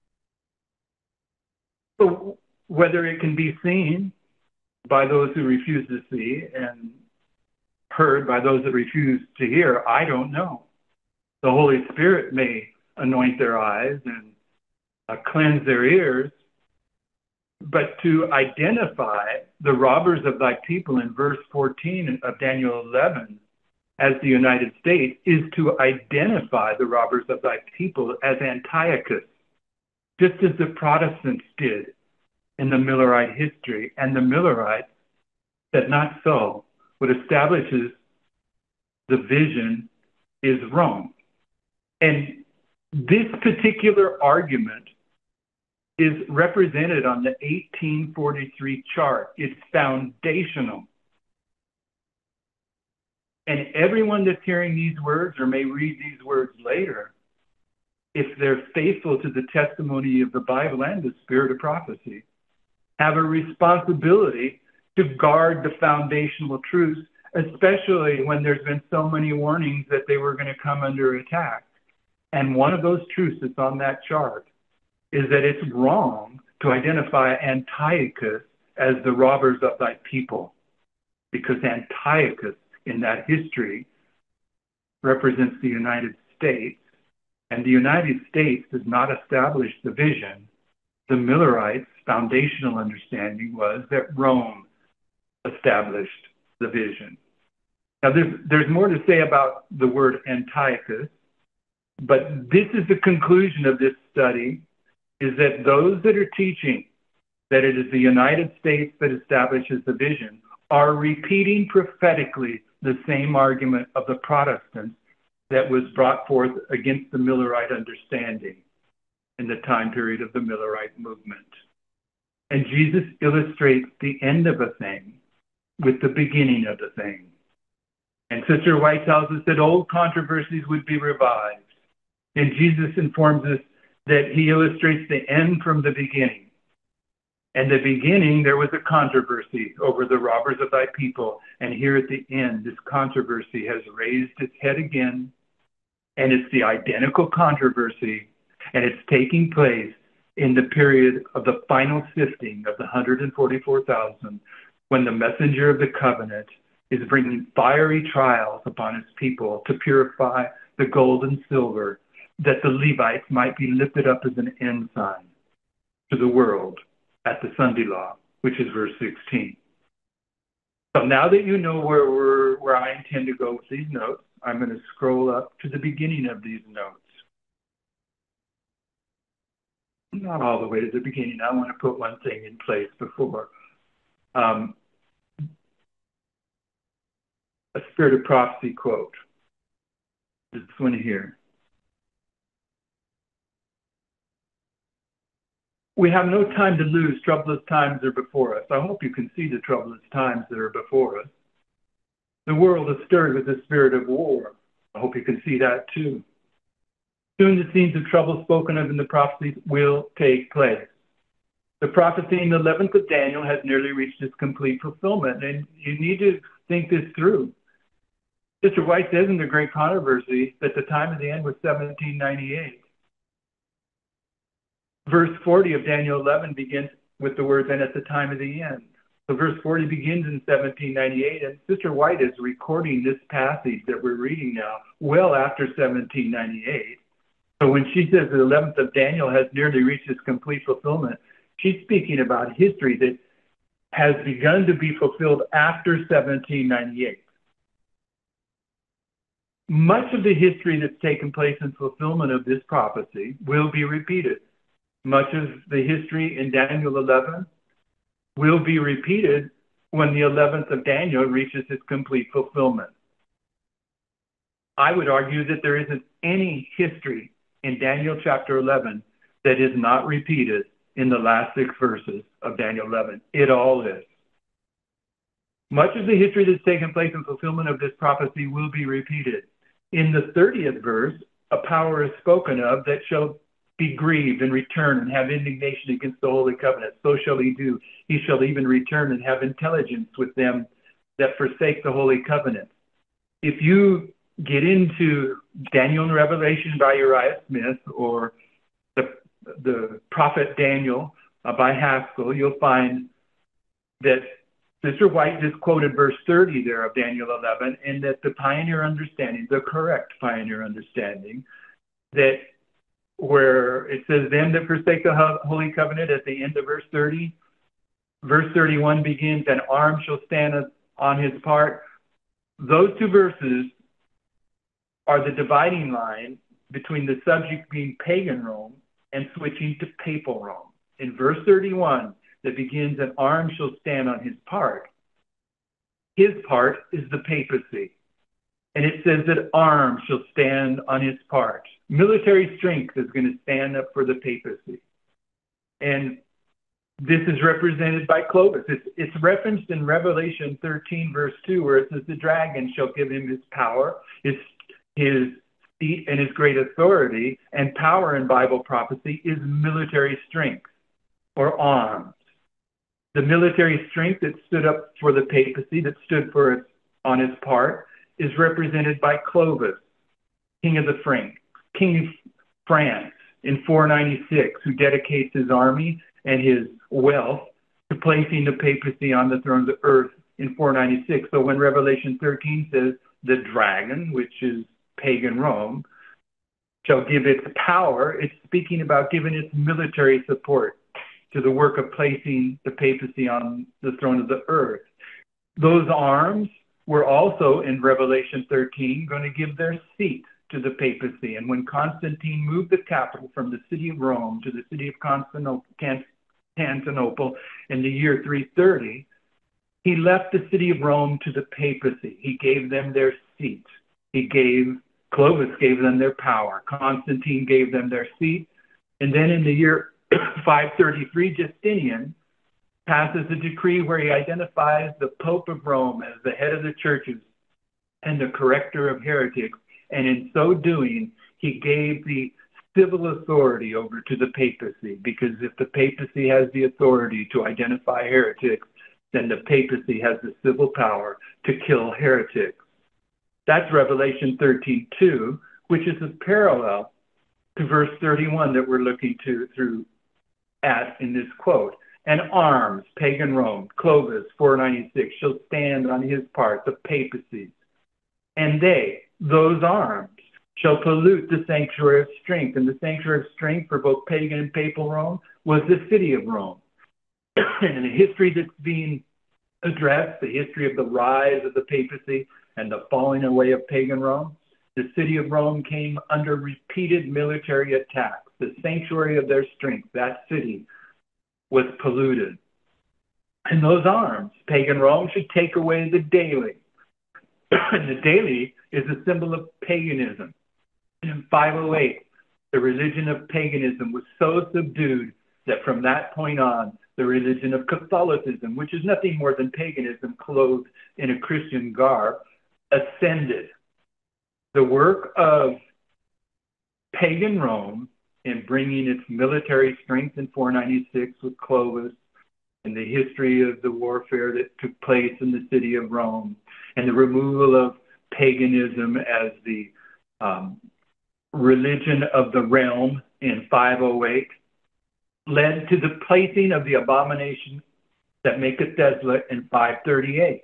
So whether it can be seen by those who refuse to see and heard by those that refuse to hear, I don't know. The Holy Spirit may anoint their eyes and uh, cleanse their ears, but to identify the robbers of thy people in verse fourteen of Daniel eleven as the United States is to identify the robbers of thy people as Antiochus, just as the Protestants did in the Millerite history. And the Millerites said, not so. What establishes the vision is Rome. And this particular argument is represented on the eighteen forty-three chart. It's foundational. And everyone that's hearing these words or may read these words later, if they're faithful to the testimony of the Bible and the spirit of prophecy, have a responsibility to guard the foundational truths, especially when there's been so many warnings that they were going to come under attack. And one of those truths that's on that chart is that it's wrong to identify Antiochus as the robbers of thy people, because Antiochus in that history represents the United States, and the United States does not establish the vision. The Millerites' foundational understanding was that Rome established the vision. Now, there's, there's more to say about the word Antiochus, but this is the conclusion of this study, is that those that are teaching that it is the United States that establishes the vision are repeating prophetically the same argument of the Protestants that was brought forth against the Millerite understanding in the time period of the Millerite movement. And Jesus illustrates the end of a thing with the beginning of the thing. And Sister White tells us that old controversies would be revived. And Jesus informs us that he illustrates the end from the beginning. And the beginning, there was a controversy over the robbers of thy people. And here at the end, this controversy has raised its head again. And it's the identical controversy. And it's taking place in the period of the final sifting of the one hundred forty-four thousand, when the messenger of the covenant is bringing fiery trials upon his people to purify the gold and silver, that the Levites might be lifted up as an ensign to the world at the Sunday law, which is verse sixteen. So now that you know where we're, where I intend to go with these notes, I'm going to scroll up to the beginning of these notes. Not all the way to the beginning. I want to put one thing in place before. Um, a Spirit of Prophecy quote. This one here. We have no time to lose. Troublous times are before us. I hope you can see the troublous times that are before us. The world is stirred with the spirit of war. I hope you can see that too. Soon the scenes of trouble spoken of in the prophecies will take place. The prophecy in the eleventh of Daniel has nearly reached its complete fulfillment, and you need to think this through. Sister White says in the Great Controversy that the time of the end was seventeen ninety-eight. Verse forty of Daniel eleven begins with the words, and at the time of the end. So verse forty begins in seventeen ninety-eight, and Sister White is recording this passage that we're reading now well after seventeen ninety-eight. So when she says the eleventh of Daniel has nearly reached its complete fulfillment, she's speaking about history that has begun to be fulfilled after seventeen ninety-eight. Much of the history that's taken place in fulfillment of this prophecy will be repeated. Much of the history in Daniel eleven will be repeated when the eleventh of Daniel reaches its complete fulfillment. I would argue that there isn't any history in Daniel chapter eleven that is not repeated in the last six verses of Daniel eleven. It all is. Much of the history that's taken place in fulfillment of this prophecy will be repeated. In the thirtieth verse, a power is spoken of that shall be grieved and return and have indignation against the Holy Covenant. So shall he do. He shall even return and have intelligence with them that forsake the Holy Covenant. If you get into Daniel and Revelation by Uriah Smith, or the, the prophet Daniel uh, by Haskell, you'll find that Sister White just quoted verse thirty there of Daniel eleven, and that the pioneer understanding, the correct pioneer understanding, that where it says, them that forsake the Holy Covenant at the end of verse thirty, verse thirty-one begins, an arm shall stand on his part. Those two verses are the dividing line between the subject being pagan Rome and switching to papal Rome. In verse thirty-one, that begins, an arm shall stand on his part. His part is the papacy. And it says that arms shall stand on his part. Military strength is going to stand up for the papacy. And this is represented by Clovis. It's, it's referenced in Revelation thirteen, verse two, where it says, the dragon shall give him his power, his, his seat, and his great authority. And power in Bible prophecy is military strength or arms. The military strength that stood up for the papacy, that stood for it on his part, is represented by Clovis, king of the Franks, king of France in four ninety-six, who dedicates his army and his wealth to placing the papacy on the throne of the earth in four ninety-six. So when Revelation thirteen says the dragon, which is pagan Rome, shall give its power, it's speaking about giving its military support to the work of placing the papacy on the throne of the earth. Those arms were also in Revelation thirteen going to give their seat to the papacy. And when Constantine moved the capital from the city of Rome to the city of Constantinople in the year three thirty, he left the city of Rome to the papacy. He gave them their seat. He gave, Clovis gave them their power. Constantine gave them their seat. And then in the year five thirty-three, Justinian passes a decree where he identifies the Pope of Rome as the head of the churches and the corrector of heretics. And in so doing, he gave the civil authority over to the papacy, because if the papacy has the authority to identify heretics, then the papacy has the civil power to kill heretics. That's Revelation thirteen two, which is a parallel to verse thirty-one that we're looking to through at in this quote. And arms, pagan Rome, Clovis, four ninety-six, shall stand on his part, the papacy. And they, those arms, shall pollute the sanctuary of strength. And the sanctuary of strength for both pagan and papal Rome was the city of Rome. And the history that's being addressed, the history of the rise of the papacy and the falling away of pagan Rome, the city of Rome came under repeated military attacks. The sanctuary of their strength, that city, was polluted. And those arms, pagan Rome, should take away the daily. And the daily is a symbol of paganism. In five oh eight, the religion of paganism was so subdued that from that point on, the religion of Catholicism, which is nothing more than paganism clothed in a Christian garb, ascended. The work of pagan Rome in bringing its military strength in four ninety-six with Clovis, and the history of the warfare that took place in the city of Rome, and the removal of paganism as the um, religion of the realm in five oh eight, led to the placing of the abomination that maketh desolate in five thirty-eight.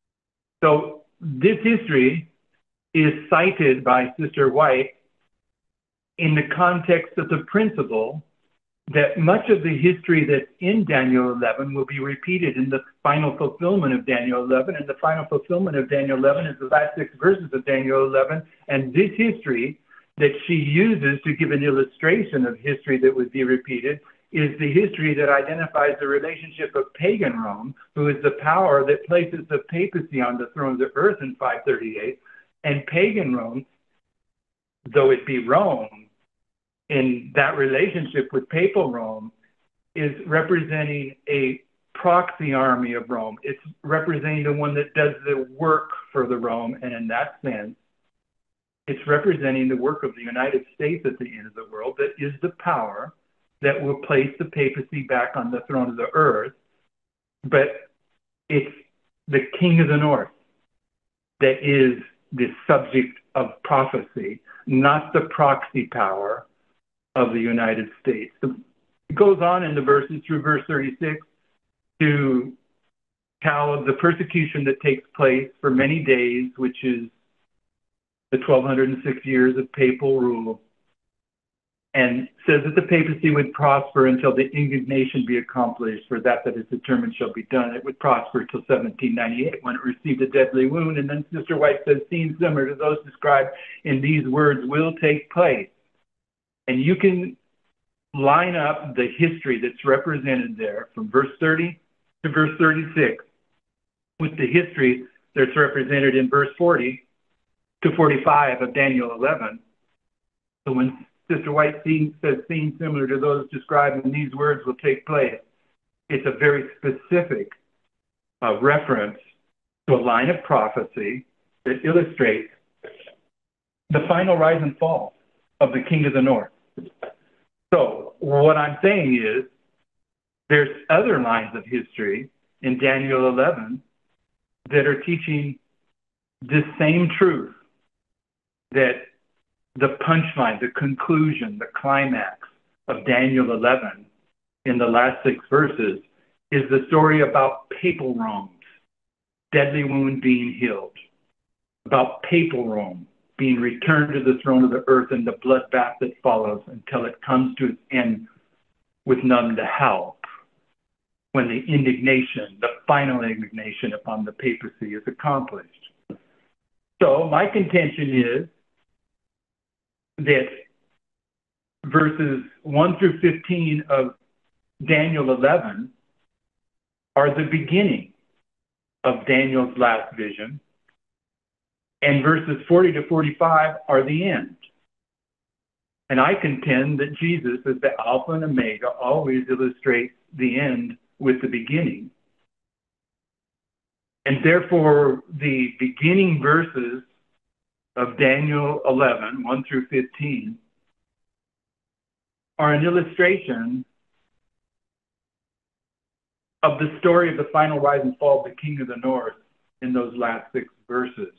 So this history is cited by Sister White in the context of the principle that much of the history that's in Daniel eleven will be repeated in the final fulfillment of Daniel eleven, and the final fulfillment of Daniel eleven is the last six verses of Daniel eleven, and this history that she uses to give an illustration of history that would be repeated is the history that identifies the relationship of pagan Rome, who is the power that places the papacy on the throne of the earth in five thirty-eight, and pagan Rome, though it be Rome, in that relationship with papal Rome, is representing a proxy army of Rome. It's representing the one that does the work for the Rome, and in that sense, it's representing the work of the United States at the end of the world that is the power that will place the papacy back on the throne of the earth. But it's the king of the north that is the subject of prophecy, not the proxy power of the United States. It goes on in the verses through verse thirty-six to tell the persecution that takes place for many days, which is the twelve oh six years of papal rule, and says that the papacy would prosper until the indignation be accomplished, for that that is determined shall be done. It would prosper till seventeen ninety-eight, when it received a deadly wound. And then Sister White says, scenes similar to those described in these words will take place. And you can line up the history that's represented there from verse thirty to verse thirty-six with the history that's represented in verse forty to forty-five of Daniel eleven. So when Sister White says scenes similar to those described in these words will take place, it's a very specific uh, reference to a line of prophecy that illustrates the final rise and fall of the king of the north. So what I'm saying is there's other lines of history in Daniel eleven that are teaching this same truth, that the punchline, the conclusion, the climax of Daniel eleven in the last six verses is the story about papal Rome's deadly wound being healed, about papal Rome being returned to the throne of the earth and the bloodbath that follows until it comes to its end with none to help, when the indignation, the final indignation upon the papacy is accomplished. So my contention is that verses one through fifteen of Daniel eleven are the beginning of Daniel's last vision, and verses forty to forty-five are the end. And I contend that Jesus, as the Alpha and Omega, always illustrates the end with the beginning. And therefore, the beginning verses of Daniel eleven, one through fifteen, are an illustration of the story of the final rise and fall of the King of the North in those last six verses.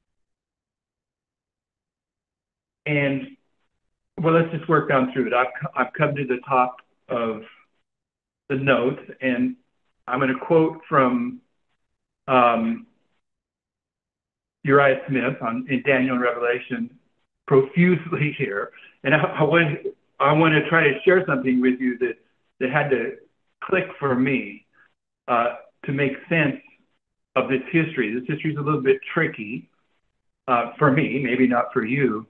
And, well, let's just work down through it. I've, I've come to the top of the notes, and I'm going to quote from um, Uriah Smith on, in Daniel and Revelation profusely here. And I, I, want, I want to try to share something with you that, that had to click for me uh, to make sense of this history. This history is a little bit tricky uh, for me, maybe not for you.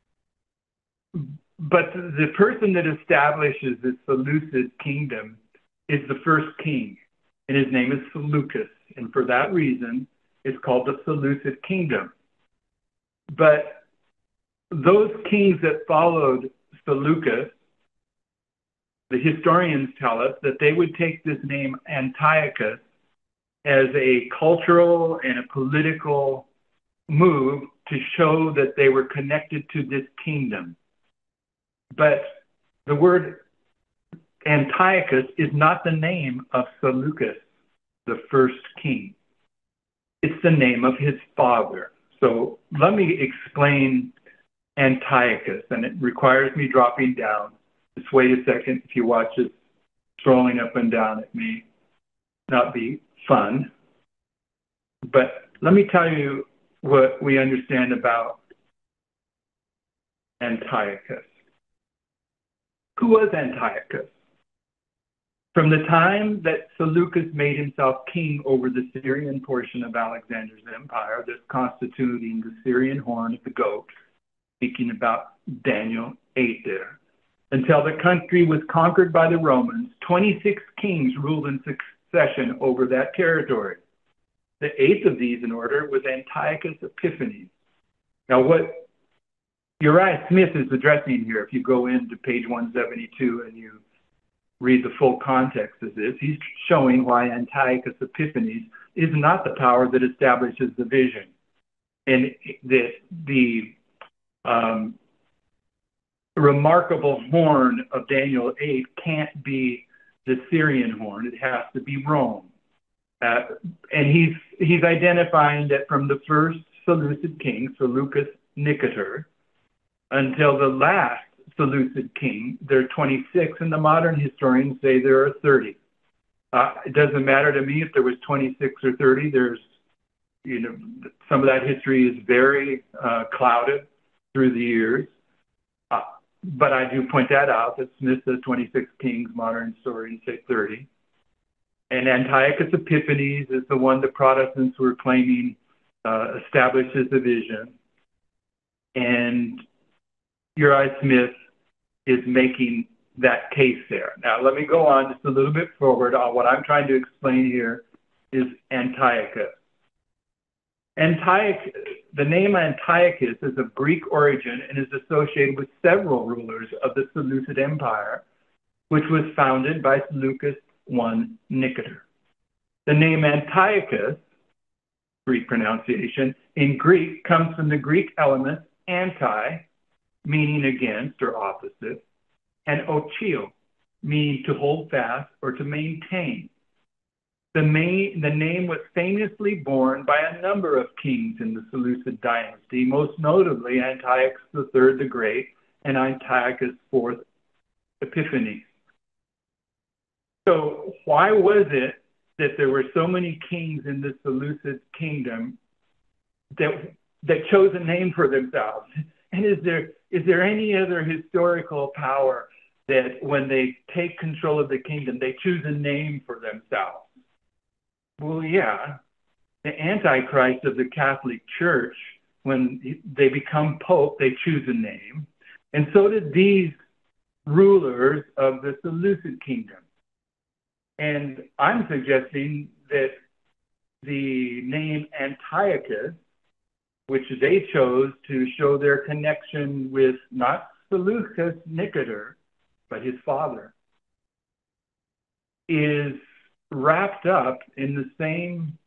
But the person that establishes this Seleucid kingdom is the first king, and his name is Seleucus. And for that reason, it's called the Seleucid kingdom. But those kings that followed Seleucus, the historians tell us that they would take this name Antiochus as a cultural and a political move to show that they were connected to this kingdom. But the word Antiochus is not the name of Seleucus, the first king. It's the name of his father. So let me explain Antiochus, and it requires me dropping down. Just wait a second. If you watch this scrolling up and down, it may not be fun. But let me tell you what we understand about Antiochus. Who was Antiochus? From the time that Seleucus made himself king over the Syrian portion of Alexander's empire, thus constituting the Syrian horn of the goat, speaking about Daniel eight there, until the country was conquered by the Romans, twenty-six kings ruled in succession over that territory. The eighth of these in order was Antiochus Epiphanes. Now what Uriah Smith is addressing here, if you go into page one seventy-two and you read the full context of this, he's showing why Antiochus Epiphanes is not the power that establishes the vision. And that the um, remarkable horn of Daniel eight can't be the Syrian horn. It has to be Rome. Uh, and he's he's identifying that from the first Seleucid king, Seleucus Nicator, until the last Seleucid king, there are twenty-six, and the modern historians say there are thirty. Uh, it doesn't matter to me if there was twenty-six or thirty. There's, you know, some of that history is very uh, clouded through the years. Uh, but I do point that out, that Smith says twenty-six kings, modern historians say thirty. And Antiochus Epiphanes is the one the Protestants were claiming uh, establishes the vision. And Uriah Smith is making that case there. Now, let me go on just a little bit forward. On what I'm trying to explain here is Antiochus. Antiochus, the name Antiochus is of Greek origin and is associated with several rulers of the Seleucid Empire, which was founded by Seleucus I Nicator. The name Antiochus, Greek pronunciation, in Greek comes from the Greek element anti, meaning against or opposite, and ochio, meaning to hold fast or to maintain. The, main, the name was famously borne by a number of kings in the Seleucid dynasty, most notably Antiochus the Third the Great and Antiochus the Fourth Epiphanes. So why was it that there were so many kings in the Seleucid kingdom that that chose a name for themselves? And is there is there any other historical power that when they take control of the kingdom, they choose a name for themselves? Well, yeah. The Antichrist of the Catholic Church, when they become Pope, they choose a name. And so did these rulers of the Seleucid kingdom. And I'm suggesting that the name Antiochus, which they chose to show their connection with not Seleucus Nicator, but his father, is wrapped up in the same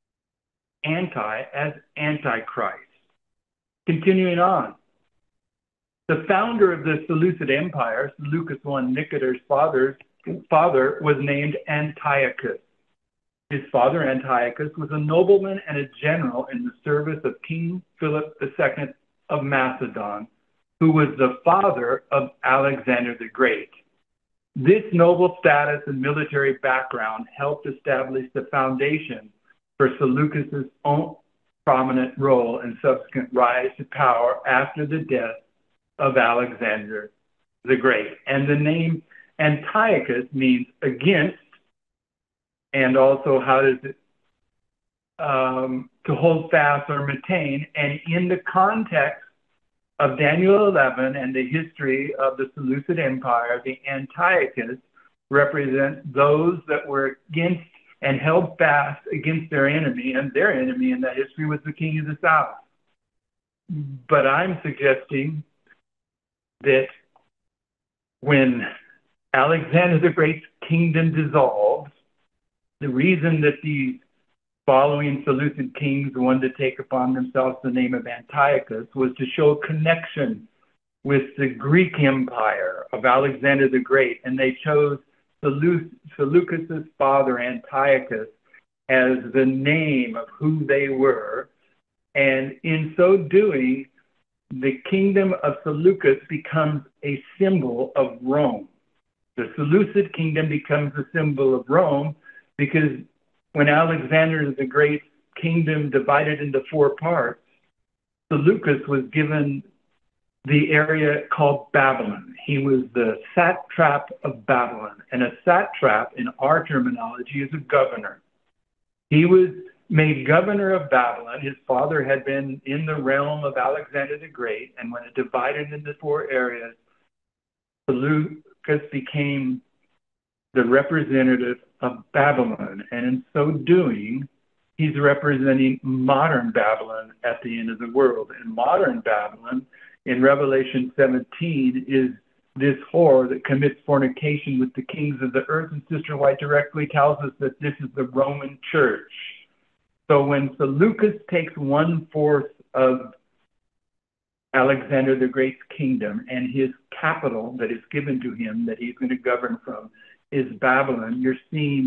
anti as Antichrist. Continuing on, the founder of the Seleucid Empire, Seleucus I Nicator's father, father was named Antiochus. His father, Antiochus, was a nobleman and a general in the service of King Philip the Second of Macedon, who was the father of Alexander the Great. This noble status and military background helped establish the foundation for Seleucus's own prominent role and subsequent rise to power after the death of Alexander the Great. And the name Antiochus means against, and also how does it, um, to hold fast or maintain. And in the context of Daniel eleven and the history of the Seleucid Empire, the Antiochus represents those that were against and held fast against their enemy, and their enemy in that history was the king of the south. But I'm suggesting that when Alexander the Great's kingdom dissolved, the reason that these following Seleucid kings wanted to take upon themselves the name of Antiochus was to show connection with the Greek Empire of Alexander the Great, and they chose Seleucus's father Antiochus as the name of who they were, and in so doing, the kingdom of Seleucus becomes a symbol of Rome. The Seleucid kingdom becomes a symbol of Rome because when Alexander the Great's kingdom divided into four parts, Seleucus was given the area called Babylon. He was the satrap of Babylon. And a satrap, in our terminology, is a governor. He was made governor of Babylon. His father had been in the realm of Alexander the Great, and when it divided into four areas, Seleucus became the representative of Babylon, and in so doing, he's representing modern Babylon at the end of the world. And modern Babylon, in Revelation seventeen, is this whore that commits fornication with the kings of the earth, and Sister White directly tells us that this is the Roman Church. So when Seleucus takes one-fourth of Alexander the Great's kingdom, and his capital that is given to him that he's going to govern from is Babylon, you're seeing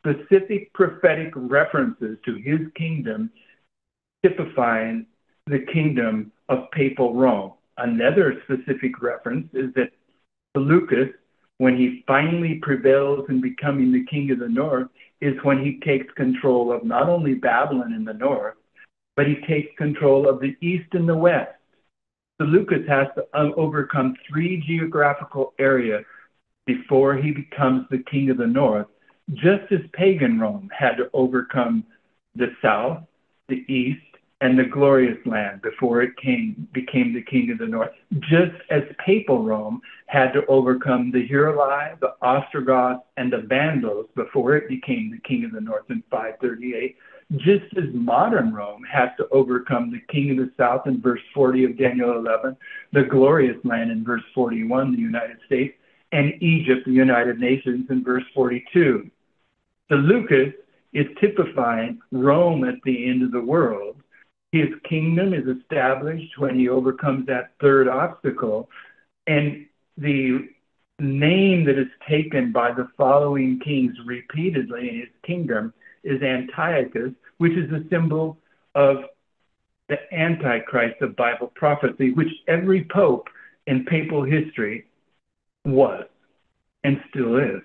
specific prophetic references to his kingdom, typifying the kingdom of papal Rome. Another specific reference is that Seleucus, when he finally prevails in becoming the king of the north, is when he takes control of not only Babylon in the north, but he takes control of the east and the west. Seleucus has to overcome three geographical areas before he becomes the king of the north, just as pagan Rome had to overcome the south, the east, and the glorious land before it came, became the king of the north, just as papal Rome had to overcome the Heruli, the Ostrogoths, and the Vandals before it became the king of the north in five thirty-eight, just as modern Rome has to overcome the king of the south in verse forty of Daniel eleven, the glorious land in verse forty-one, the United States, and Egypt, the United Nations, in verse forty-two. Seleucus is typifying Rome at the end of the world. His kingdom is established when he overcomes that third obstacle. And the name that is taken by the following kings repeatedly in his kingdom is Antiochus, which is a symbol of the Antichrist of Bible prophecy, which every pope in papal history was and still is.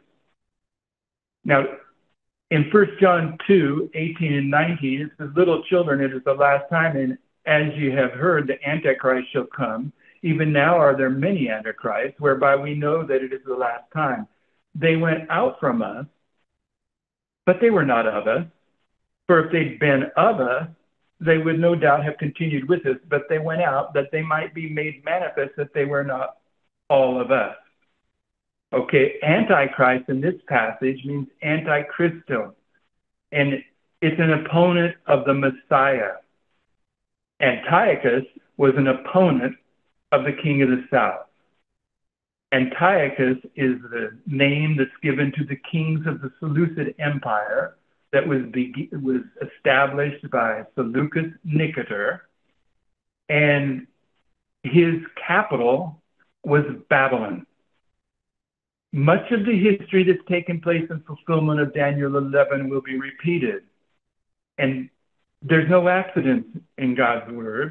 Now, in First John two, eighteen and nineteen, it says, little children, it is the last time, and as you have heard, the Antichrist shall come. Even now are there many Antichrists, whereby we know that it is the last time. They went out from us, but they were not of us. For if they'd been of us, they would no doubt have continued with us, but they went out that they might be made manifest that they were not all of us. Okay, Antichrist in this passage means antichristo, and it's an opponent of the Messiah. Antiochus was an opponent of the king of the south. Antiochus is the name that's given to the kings of the Seleucid Empire that was, be- was established by Seleucus Nicator, and his capital was Babylon. Much of the history that's taken place in fulfillment of Daniel eleven will be repeated. And there's no accidents in God's word.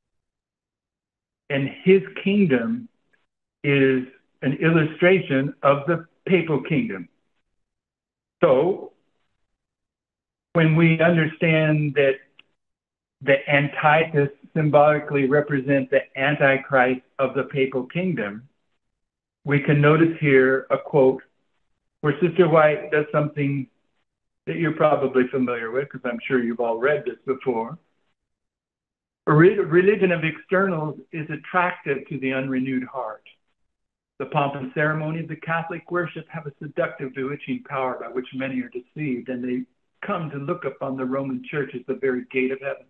And his kingdom is an illustration of the papal kingdom. So, when we understand that the Antiochus symbolically represents the Antichrist of the papal kingdom, we can notice here a quote where Sister White does something that you're probably familiar with, because I'm sure you've all read this before. A religion of externals is attractive to the unrenewed heart. The pomp and ceremony of the Catholic worship have a seductive bewitching power by which many are deceived, and they come to look upon the Roman Church as the very gate of heaven.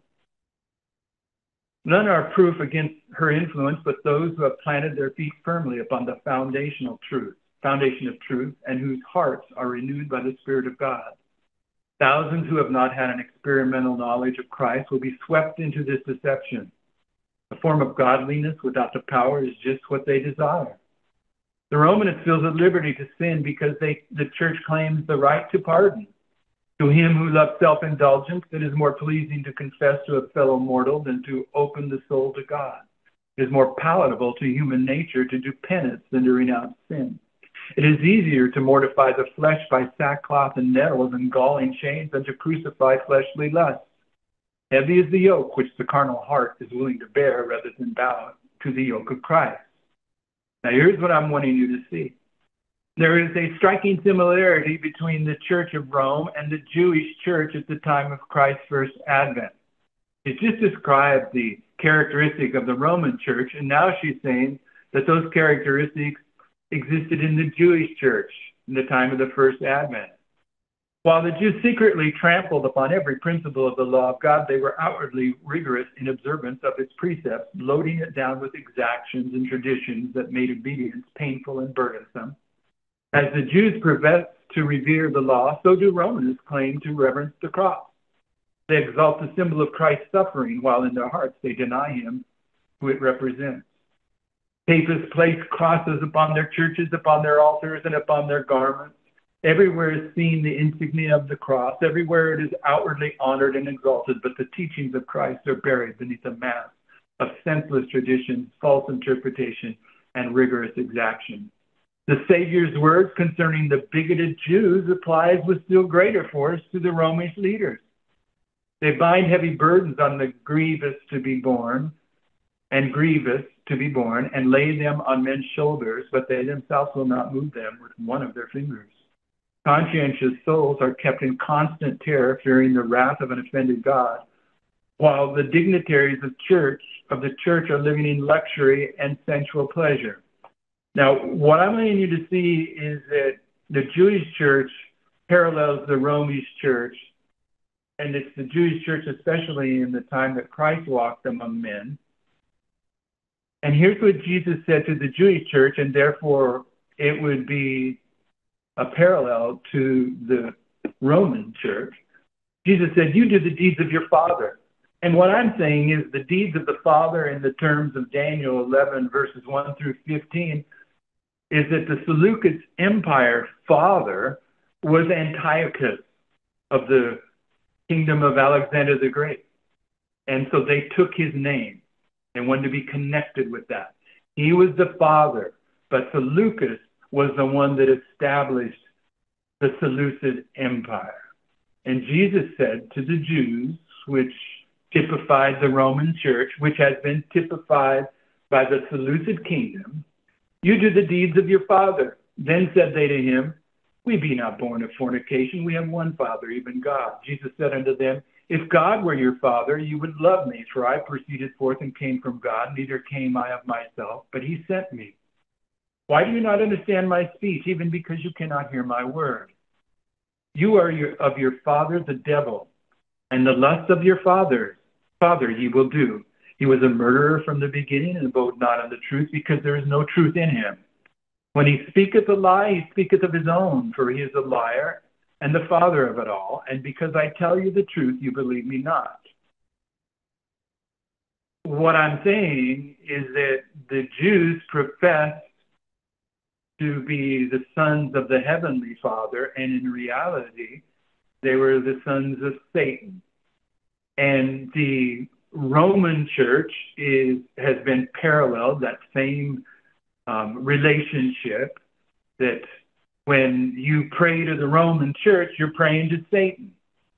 None are proof against her influence, but those who have planted their feet firmly upon the foundational truth, foundation of truth, and whose hearts are renewed by the Spirit of God. Thousands who have not had an experimental knowledge of Christ will be swept into this deception. A form of godliness without the power is just what they desire. The Romanist feels at liberty to sin because they, the church claims the right to pardon. To him who loves self-indulgence, it is more pleasing to confess to a fellow mortal than to open the soul to God. It is more palatable to human nature to do penance than to renounce sin. It is easier to mortify the flesh by sackcloth and nettles and galling chains than to crucify fleshly lusts. Heavy is the yoke which the carnal heart is willing to bear rather than bow to the yoke of Christ. Now here's what I'm wanting you to see. There is a striking similarity between the Church of Rome and the Jewish church at the time of Christ's first advent. She just described the characteristic of the Roman church, and now she's saying that those characteristics existed in the Jewish church in the time of the first advent. While the Jews secretly trampled upon every principle of the law of God, they were outwardly rigorous in observance of its precepts, loading it down with exactions and traditions that made obedience painful and burdensome. As the Jews profess to revere the law, so do Romans claim to reverence the cross. They exalt the symbol of Christ's suffering, while in their hearts they deny him who it represents. Papists place crosses upon their churches, upon their altars, and upon their garments. Everywhere is seen the insignia of the cross. Everywhere it is outwardly honored and exalted, but the teachings of Christ are buried beneath a mass of senseless traditions, false interpretation, and rigorous exaction. The Savior's words concerning the bigoted Jews applies with still greater force to the Romish leaders. They bind heavy burdens on the grievous to be borne, and grievous to be borne, and lay them on men's shoulders, but they themselves will not move them with one of their fingers. Conscientious souls are kept in constant terror, fearing the wrath of an offended God, while the dignitaries of church of the church are living in luxury and sensual pleasure. Now, what I want you to see is that the Jewish church parallels the Romish church, and it's the Jewish church, especially in the time that Christ walked among men. And here's what Jesus said to the Jewish church, and therefore it would be a parallel to the Roman church. Jesus said, you do the deeds of your father. And what I'm saying is the deeds of the Father in the terms of Daniel eleven, verses one through fifteen, is that the Seleucid Empire father was Antiochus of the kingdom of Alexander the Great. And so they took his name and wanted to be connected with that. He was the father, but Seleucus was the one that established the Seleucid Empire. And Jesus said to the Jews, which typified the Roman church, which has been typified by the Seleucid kingdom, you do the deeds of your father. Then said they to him, we be not born of fornication. We have one Father, even God. Jesus said unto them, if God were your Father, you would love me, for I proceeded forth and came from God. Neither came I of myself, but he sent me. Why do you not understand my speech, even because you cannot hear my word? You are your, of your father the devil, and the lust of your father, father ye will do. He was a murderer from the beginning, and abode not in the truth, because there is no truth in him. When he speaketh a lie, he speaketh of his own, for he is a liar, and the father of it all. And because I tell you the truth, you believe me not. What I'm saying is that the Jews profess to be the sons of the Heavenly Father, and in reality, they were the sons of Satan. And the Roman church is has been paralleled, that same um, relationship, that when you pray to the Roman church, you're praying to Satan.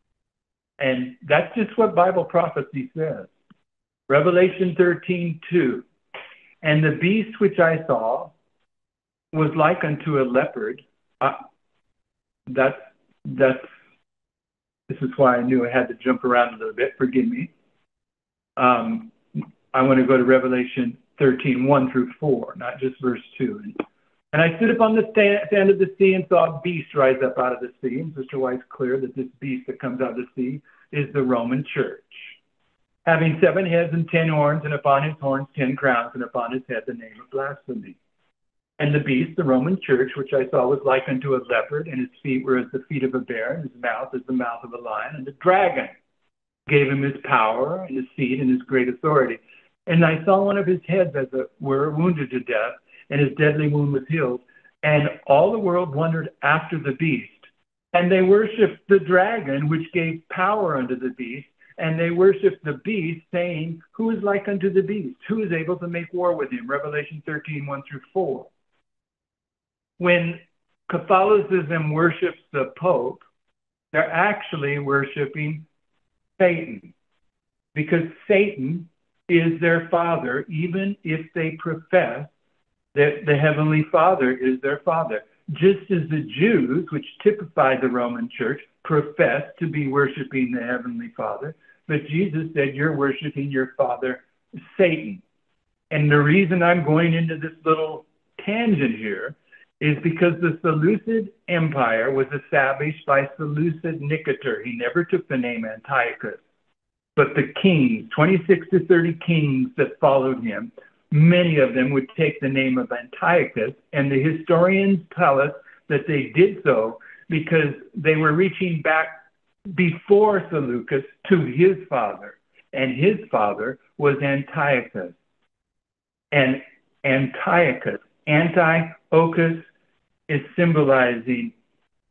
And that's just what Bible prophecy says. Revelation thirteen two. And the beast which I saw was like unto a leopard. Uh, that's, that's, this is why I knew I had to jump around a little bit. Forgive me. Um, I want to go to Revelation thirteen, one through four, not just verse two. And I stood upon the sand of the sea and saw a beast rise up out of the sea. And Sister White's clear that this beast that comes out of the sea is the Roman church, having seven heads and ten horns, and upon his horns ten crowns, and upon his head the name of blasphemy. And the beast, the Roman church, which I saw, was like unto a leopard, and his feet were as the feet of a bear, and his mouth as the mouth of a lion. And the dragon gave him his power, and his seat, and his great authority. And I saw one of his heads, as it were, wounded to death, and his deadly wound was healed. And all the world wondered after the beast. And they worshipped the dragon, which gave power unto the beast. And they worshipped the beast, saying, who is like unto the beast? Who is able to make war with him? Revelation thirteen, one through four. When Catholicism worships the Pope, they're actually worshiping Satan, because Satan is their father, even if they profess that the Heavenly Father is their father. Just as the Jews, which typified the Roman church, profess to be worshiping the Heavenly Father, but Jesus said, you're worshiping your father, Satan. And the reason I'm going into this little tangent here is because the Seleucid Empire was established by Seleucid Nicator. He never took the name Antiochus. But the kings, twenty-six to thirty kings that followed him, many of them would take the name of Antiochus, and the historians tell us that they did so because they were reaching back before Seleucus to his father, and his father was Antiochus. And Antiochus, Antiochus, is symbolizing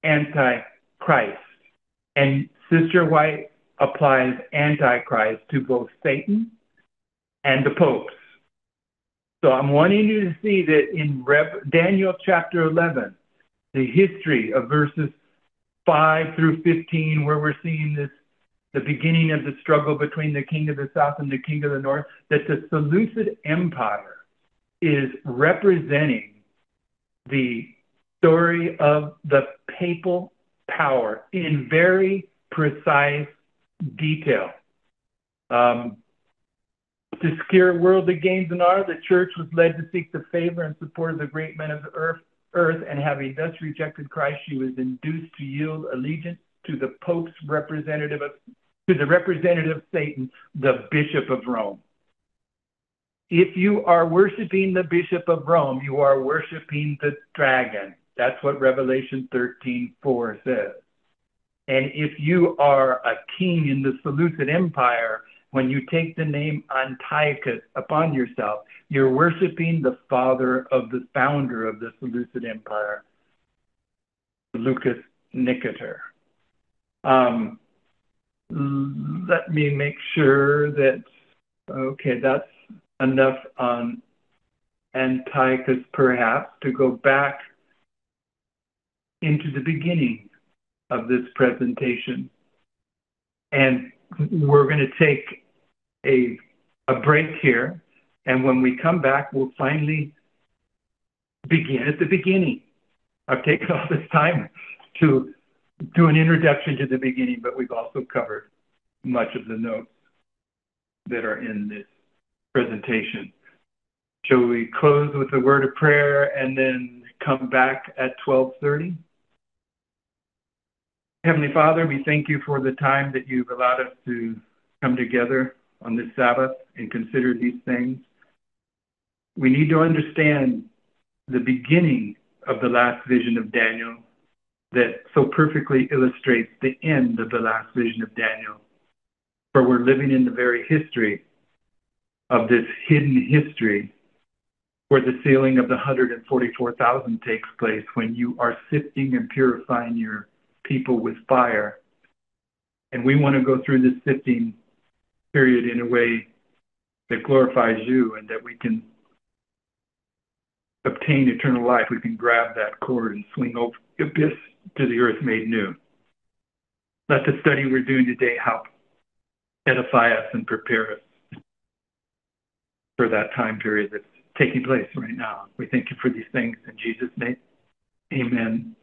Antichrist. And Sister White applies Antichrist to both Satan and the popes. So I'm wanting you to see that in Rev- Daniel chapter eleven, the history of verses five through fifteen, where we're seeing this, the beginning of the struggle between the king of the south and the king of the north, that the Seleucid Empire is representing the story of the papal power in very precise detail. Um, to secure worldly gains and honor, the church was led to seek the favor and support of the great men of the earth, earth, and having thus rejected Christ, she was induced to yield allegiance to the Pope's representative, of, to the representative of Satan, the Bishop of Rome. If you are worshiping the Bishop of Rome, you are worshiping the dragon. That's what Revelation thirteen four says. And if you are a king in the Seleucid Empire, when you take the name Antiochus upon yourself, you're worshiping the father of the founder of the Seleucid Empire, Seleucus Nicator. Um, let me make sure that, okay, that's enough on Antiochus perhaps, to go back into the beginning of this presentation. And we're going to take a, a break here. And when we come back, we'll finally begin at the beginning. I've taken all this time to do an introduction to the beginning, but we've also covered much of the notes that are in this presentation. Shall we close with a word of prayer and then come back at twelve thirty? Heavenly Father, we thank you for the time that you've allowed us to come together on this Sabbath and consider these things. We need to understand the beginning of the last vision of Daniel that so perfectly illustrates the end of the last vision of Daniel. For we're living in the very history of this hidden history where the sealing of the one hundred forty-four thousand takes place, when you are sifting and purifying your people with fire. And we want to go through this sifting period in a way that glorifies you, and that we can obtain eternal life. We can grab that cord and swing over the abyss to the earth made new. Let the study we're doing today help edify us and prepare us for that time period that's taking place right now. We thank you for these things in Jesus' name. Amen